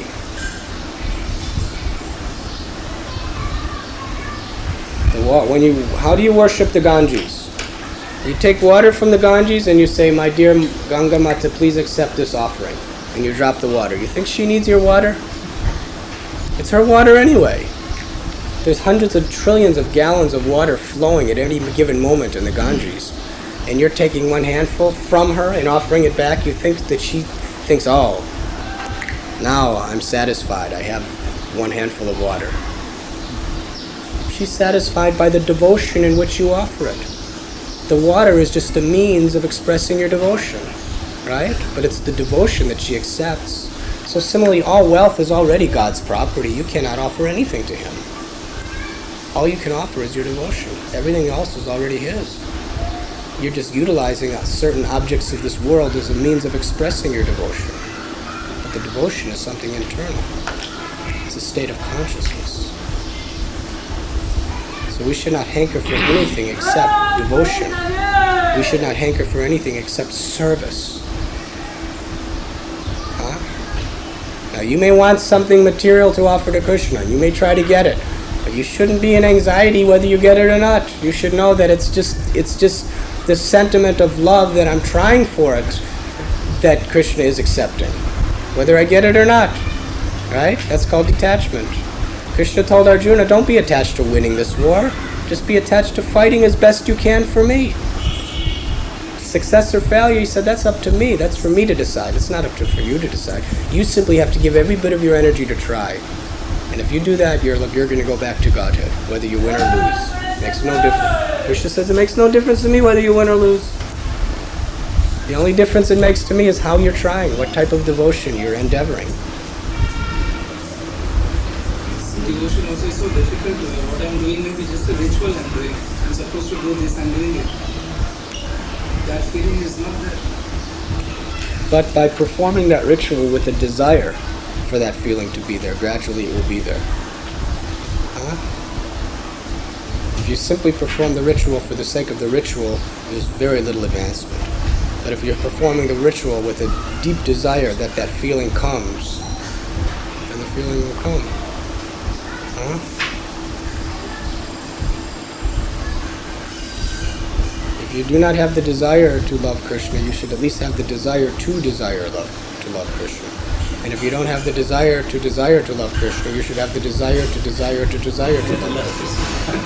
How do you worship the Ganges? You take water from the Ganges and you say, "My dear Ganga Mata, please accept this offering." And you drop the water. You think she needs your water? It's her water anyway. There's hundreds of trillions of gallons of water flowing at any given moment in the Ganges. And you're taking one handful from her and offering it back. You think that she thinks, "Oh, now I'm satisfied. I have one handful of water." She's satisfied by the devotion in which you offer it. The water is just a means of expressing your devotion, right? But it's the devotion that she accepts. So similarly, all wealth is already God's property. You cannot offer anything to Him. All you can offer is your devotion. Everything else is already His. You're just utilizing certain objects of this world as a means of expressing your devotion. But the devotion is something internal. It's a state of consciousness. So we should not hanker for anything except devotion. We should not hanker for anything except service. Huh? Now you may want something material to offer to Krishna. You may try to get it. But you shouldn't be in anxiety whether you get it or not. You should know that it's just this sentiment of love that I'm trying for it that Krishna is accepting. Whether I get it or not. Right? That's called detachment. Krishna told Arjuna, "Don't be attached to winning this war. Just be attached to fighting as best you can for me." Success or failure, he said, that's up to me. That's for me to decide. It's not up to for you to decide. You simply have to give every bit of your energy to try. And if you do that, you're going to go back to Godhead, whether you win or lose. It makes no difference. Krishna says, it makes no difference to me whether you win or lose. The only difference it makes to me is how you're trying, what type of devotion you're endeavoring. Devotion also is so difficult to me. What I'm doing is just a ritual I'm doing. I'm supposed to do this, I'm doing it. That feeling is not there. But by performing that ritual with a desire for that feeling to be there, gradually it will be there. Huh? If you simply perform the ritual for the sake of the ritual, there's very little advancement. But if you're performing the ritual with a deep desire that that feeling comes, then the feeling will come. Huh? If you do not have the desire to love Krishna, you should at least have the desire to love Krishna. And if you don't have the desire to love Krishna, you should have the desire to love Krishna.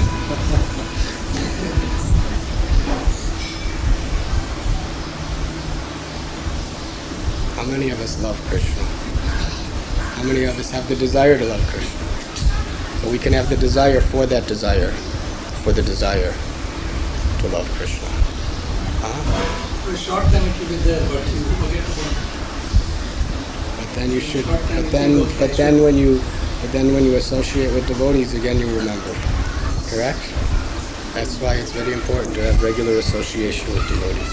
How many of us love Krishna? How many of us have the desire to love Krishna? So we can have the desire for that desire, for the desire to love Krishna. For a short time it will be there, but you forget about it. But then you should. But then when you associate with devotees again, you remember. Correct? That's why it's very important to have regular association with devotees.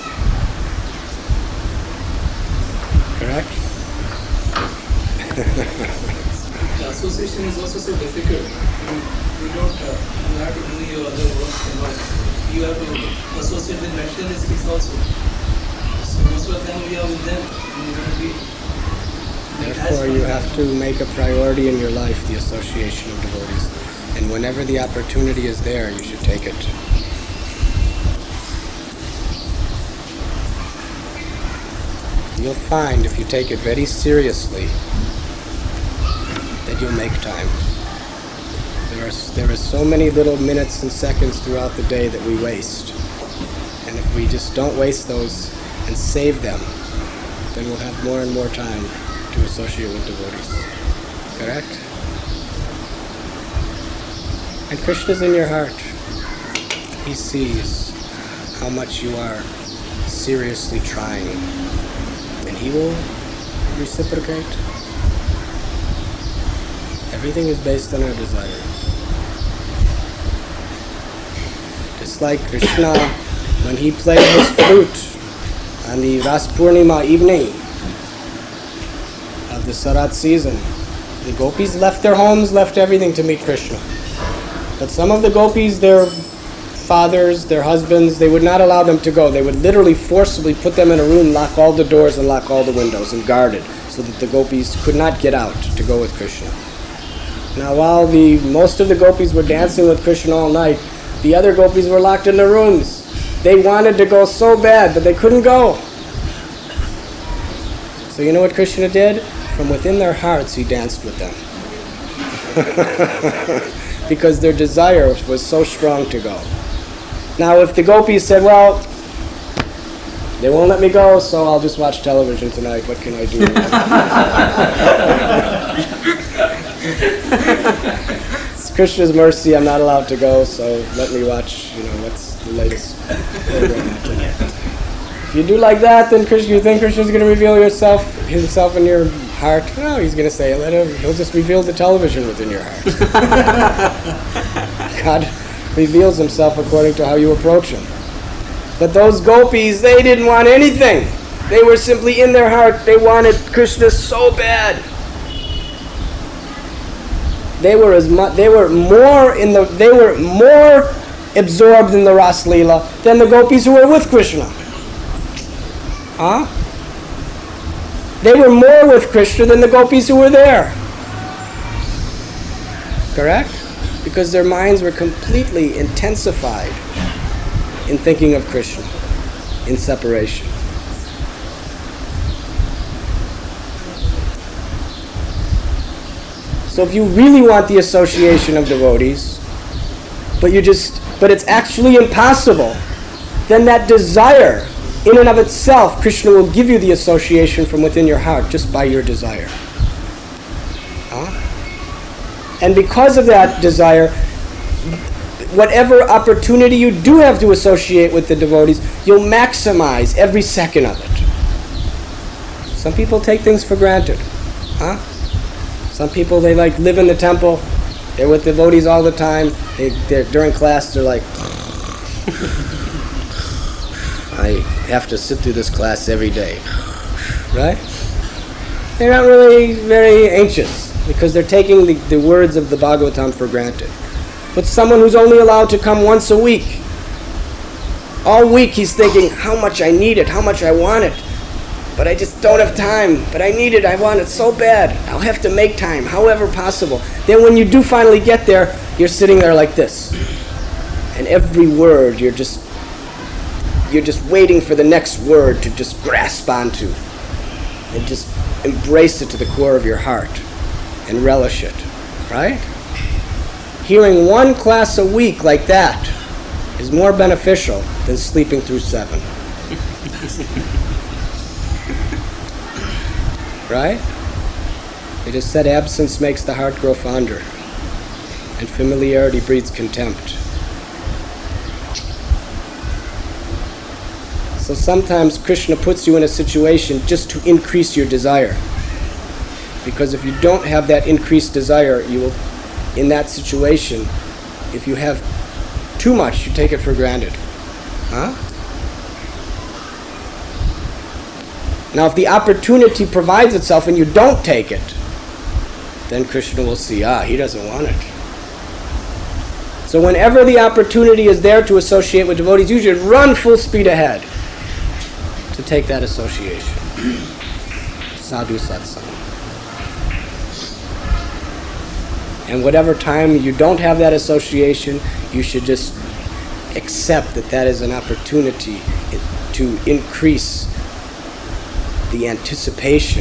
Correct? The association is also so difficult. You have to do your other works and all. You have to associate with materialistics also. So most of the time we are with them and you're going to be. Therefore, you have to make a priority in your life the association of devotees. And whenever the opportunity is there, you should take it. You'll find if you take it very seriously that you'll make time. There are so many little minutes and seconds throughout the day that we waste. And if we just don't waste those and save them, then we'll have more and more time to associate with devotees. Correct? And Krishna's in your heart. He sees how much you are seriously trying. And He will reciprocate. Everything is based on our desire. Just like Krishna, when he played his flute on the Ras Purnima evening of the Sarat season, the gopis left their homes, left everything to meet Krishna. But some of the gopis, their fathers, their husbands, they would not allow them to go. They would literally forcibly put them in a room, lock all the doors and lock all the windows and guard it so that the gopis could not get out to go with Krishna. Now while most of the gopis were dancing with Krishna all night, the other gopis were locked in their rooms. They wanted to go so bad, but they couldn't go. So you know what Krishna did? From within their hearts, he danced with them. Because their desire was so strong to go. Now, if the gopis said, well, they won't let me go, so I'll just watch television tonight. What can I do? It's Krishna's mercy. I'm not allowed to go, so let me watch, what's the latest program tonight. If you do like that, then you think Krishna's going to reveal himself in your heart? No, he's going to say, he'll just reveal the television within your heart. God reveals himself according to how you approach him. But those gopis, they didn't want anything. They were simply in their heart. They wanted Krishna so bad. They were more absorbed in the Ras Leela than the gopis who were with Krishna. Huh? They were more with Krishna than the gopis who were there. Correct? Because their minds were completely intensified in thinking of Krishna, in separation. So if you really want the association of devotees, but it's actually impossible, then that desire, in and of itself, Krishna will give you the association from within your heart just by your desire. And because of that desire, whatever opportunity you do have to associate with the devotees, you'll maximize every second of it. Some people take things for granted. Some people, they live in the temple. They're with devotees all the time. During class, they're like, I have to sit through this class every day. Right? They're not really very anxious because they're taking the words of the Bhagavatam for granted. But someone who's only allowed to come once a week, all week he's thinking, how much I need it, how much I want it, but I just don't have time, but I need it, I want it so bad, I'll have to make time, however possible. Then when you do finally get there, you're sitting there like this. And every word, you're just waiting for the next word to just grasp onto and just embrace it to the core of your heart and relish it, right? Hearing one class a week like that is more beneficial than sleeping through 7. Right? It is said absence makes the heart grow fonder, and familiarity breeds contempt. So sometimes Krishna puts you in a situation just to increase your desire. Because if you don't have that increased desire, you will, in that situation, if you have too much, you take it for granted. Now, if the opportunity provides itself and you don't take it, then Krishna will see, he doesn't want it. So whenever the opportunity is there to associate with devotees, you should run full speed ahead to take that association. Sadhu satsang. And whatever time you don't have that association, you should just accept that that is an opportunity to increase the anticipation,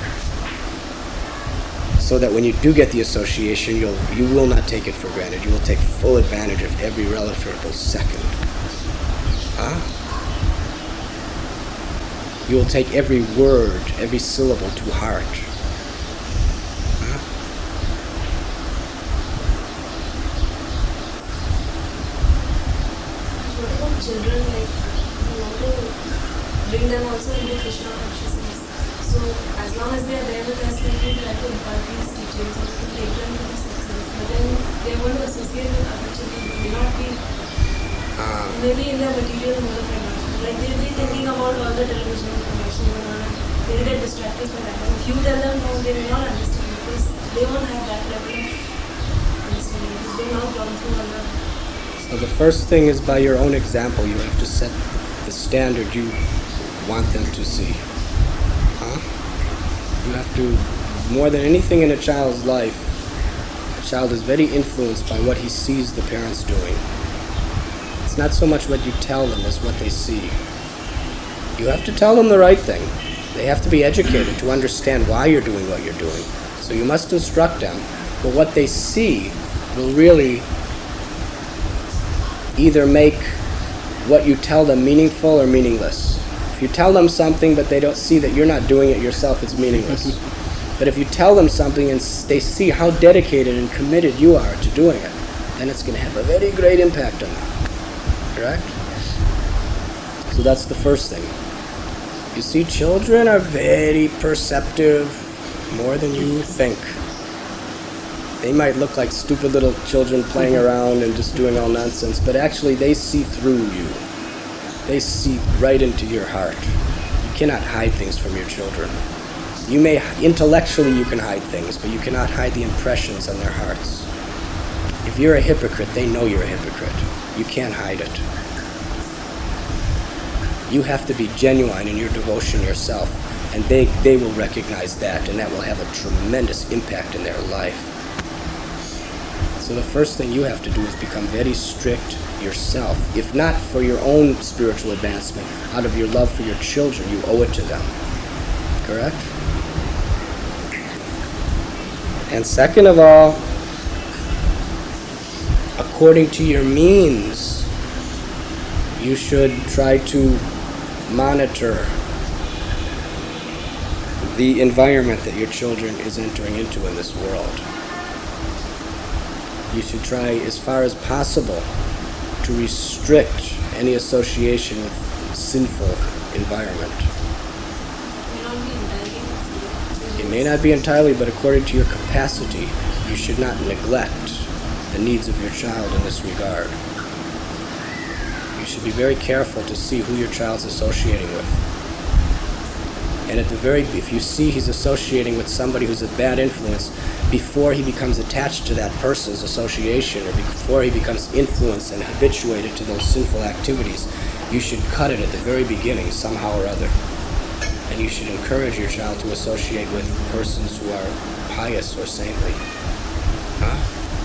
so that when you do get the association, you will not take it for granted. You will take full advantage of every relative second. You will take every word, every syllable to heart. What about children? You want to bring them also into Krishna consciousness. So as long as they are there with us, we can try to impart these teachings or to take them to the success. But then they are going to associate with other children. They may not be maybe in their material mode of emotion. They'll be thinking about all the television information and all, and they'll get distracted by that. And if you tell them no, they may not understand because they won't have that level of understanding because they've not gone through all that. So the first thing is by your own example. You have to set the standard you want them to see. You have to, more than anything in a child's life, a child is very influenced by what he sees the parents doing. It's It's not so much what you tell them as what they see. You have to tell them the right thing. They have to be educated to understand why you're doing what you're doing. So you must instruct them, but what they see will really either make what you tell them meaningful or meaningless. If you tell them something but they don't see that you're not doing it yourself, it's meaningless. But if you tell them something and they see how dedicated and committed you are to doing it, then it's going to have a very great impact on them. Correct? So that's the first thing. You see, children are very perceptive, more than you think. They might look like stupid little children playing around and just doing all nonsense, but actually they see through you. They see right into your heart. You cannot hide things from your children. You may, intellectually you can hide things, but you cannot hide the impressions on their hearts. If you're a hypocrite, they know you're a hypocrite. You can't hide it. You have to be genuine in your devotion yourself, and they will recognize that, and that will have a tremendous impact in their life. So the first thing you have to do is become very strict yourself. If not for your own spiritual advancement, out of your love for your children, you owe it to them. Correct? And second of all, according to your means, you should try to monitor the environment that your children is entering into in this world. You should try as far as possible to restrict any association with sinful environment. It may not be entirely, but according to your capacity, you should not neglect the needs of your child in this regard. You should be very careful to see who your child's associating with. And if you see he's associating with somebody who's a bad influence, before he becomes attached to that person's association, or before he becomes influenced and habituated to those sinful activities, you should cut it at the very beginning, somehow or other. And you should encourage your child to associate with persons who are pious or saintly. Huh?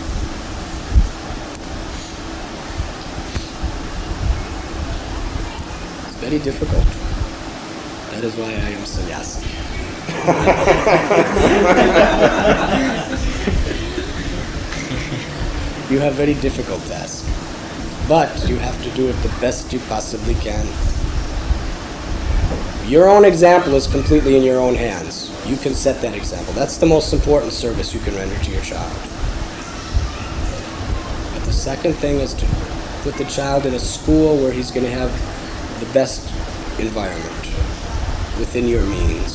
It's very difficult. That is why I am sannyasi. You have very difficult tasks, but you have to do it the best you possibly can. Your own example is completely in your own hands. You can set that example. That's the most important service you can render to your child. But the second thing is to put the child in a school where he's going to have the best environment within your means.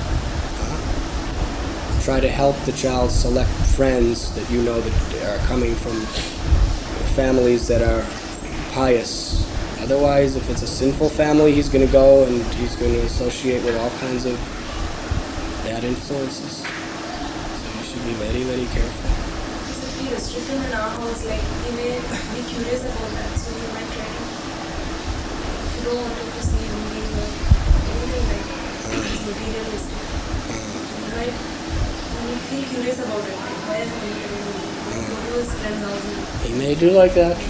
Try to help the child select friends that you know that are coming from families that are pious. Otherwise, if it's a sinful family, he's going to go and he's going to associate with all kinds of bad influences. So you should be very, very careful. So if we restrict him in our house, like he may be curious about that, so you might try to. If you don't want him to see movies or anything like materialistic, you might feel curious about it. Like, why is he doing it? Go to his friend's house. He may do like that.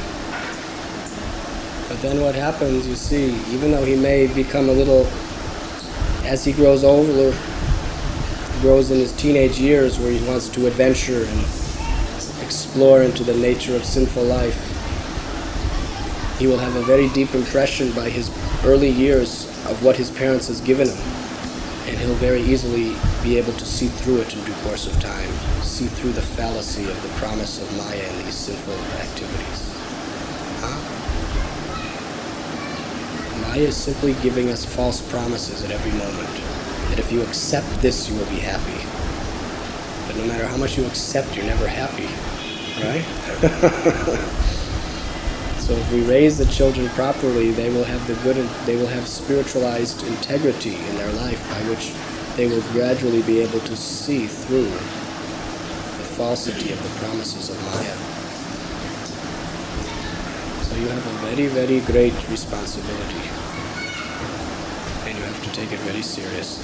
But then what happens, you see, even though he may become a little, as he grows older, grows in his teenage years where he wants to adventure and explore into the nature of sinful life, he will have a very deep impression by his early years of what his parents has given him. And he'll very easily be able to see through it in due course of time, see through the fallacy of the promise of Maya and these sinful activities. Huh? Maya is simply giving us false promises at every moment, that if you accept this, you will be happy. But no matter how much you accept, you're never happy, right? So if we raise the children properly, they will have they will have spiritualized integrity in their life, by which they will gradually be able to see through the falsity of the promises of Maya. So you have a very, very great responsibility, and you have to take it very seriously.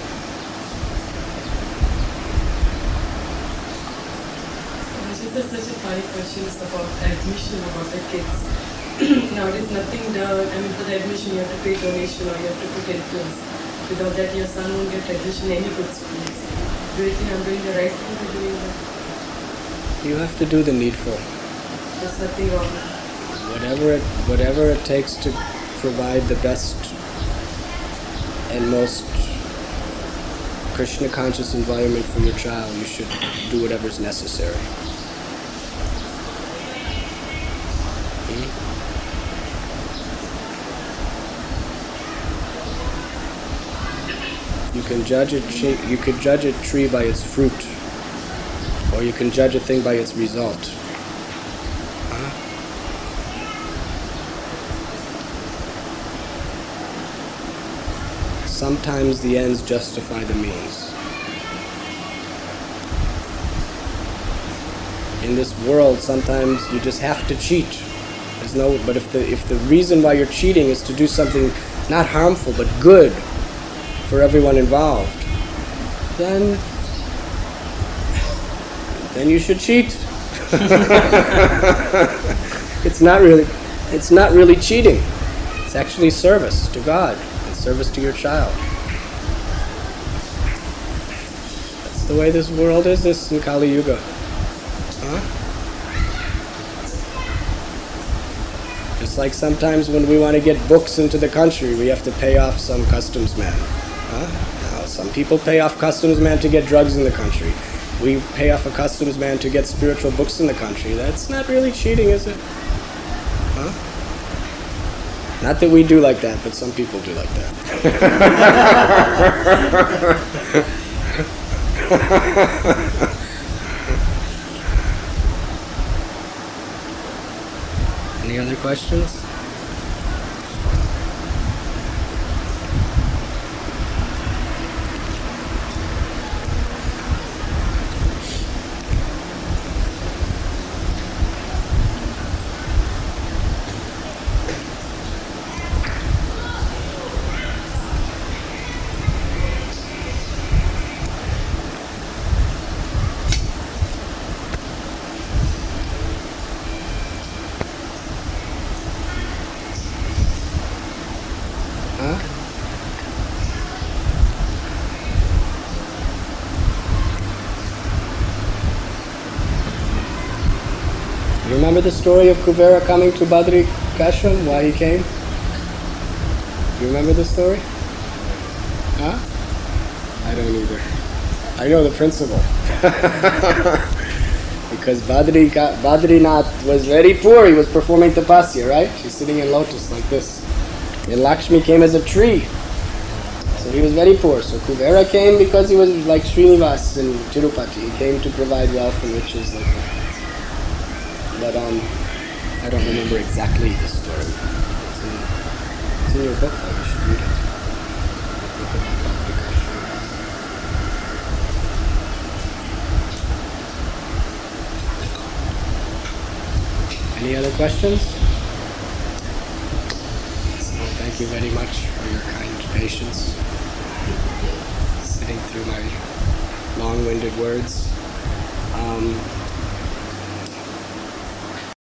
This is such a funny question about admission about the kids. nowadays nothing, for the admission you have to pay donation or you have to put influence. Without that your son won't get admission any good schools. Do you think I'm doing the right thing to doing that? You have to do the needful. There's nothing wrong. Whatever it takes to provide the best and most Krishna conscious environment for your child, you should do whatever's necessary. You can judge a tree by its fruit, or you can judge a thing by its result. Sometimes the ends justify the means. In this world, sometimes you just have to cheat. But if the reason why you're cheating is to do something not harmful but good for everyone involved, then you should cheat. It's not really cheating. It's actually service to God. Service to your child. That's the way this world is, this in Kali Yuga. Just like sometimes when we want to get books into the country, we have to pay off some customs man. Now, some people pay off customs man to get drugs in the country. We pay off a customs man to get spiritual books in the country. That's not really cheating, is it? Not that we do like that, but some people do like that. Any other questions? Remember the story of Kuvera coming to Badri Kashram? Why he came? Do you remember the story? I don't either. I know the principle. Because Badrinath was very poor. He was performing tapasya, right? He's sitting in lotus like this. And Lakshmi came as a tree. So he was very poor. So Kuvera came because he was like Srinivas in Tirupati. He came to provide wealth and riches like that. But I don't remember exactly the story. It's in your book, though. You should read it. Any other questions? So thank you very much for your kind patience, sitting through my long-winded words.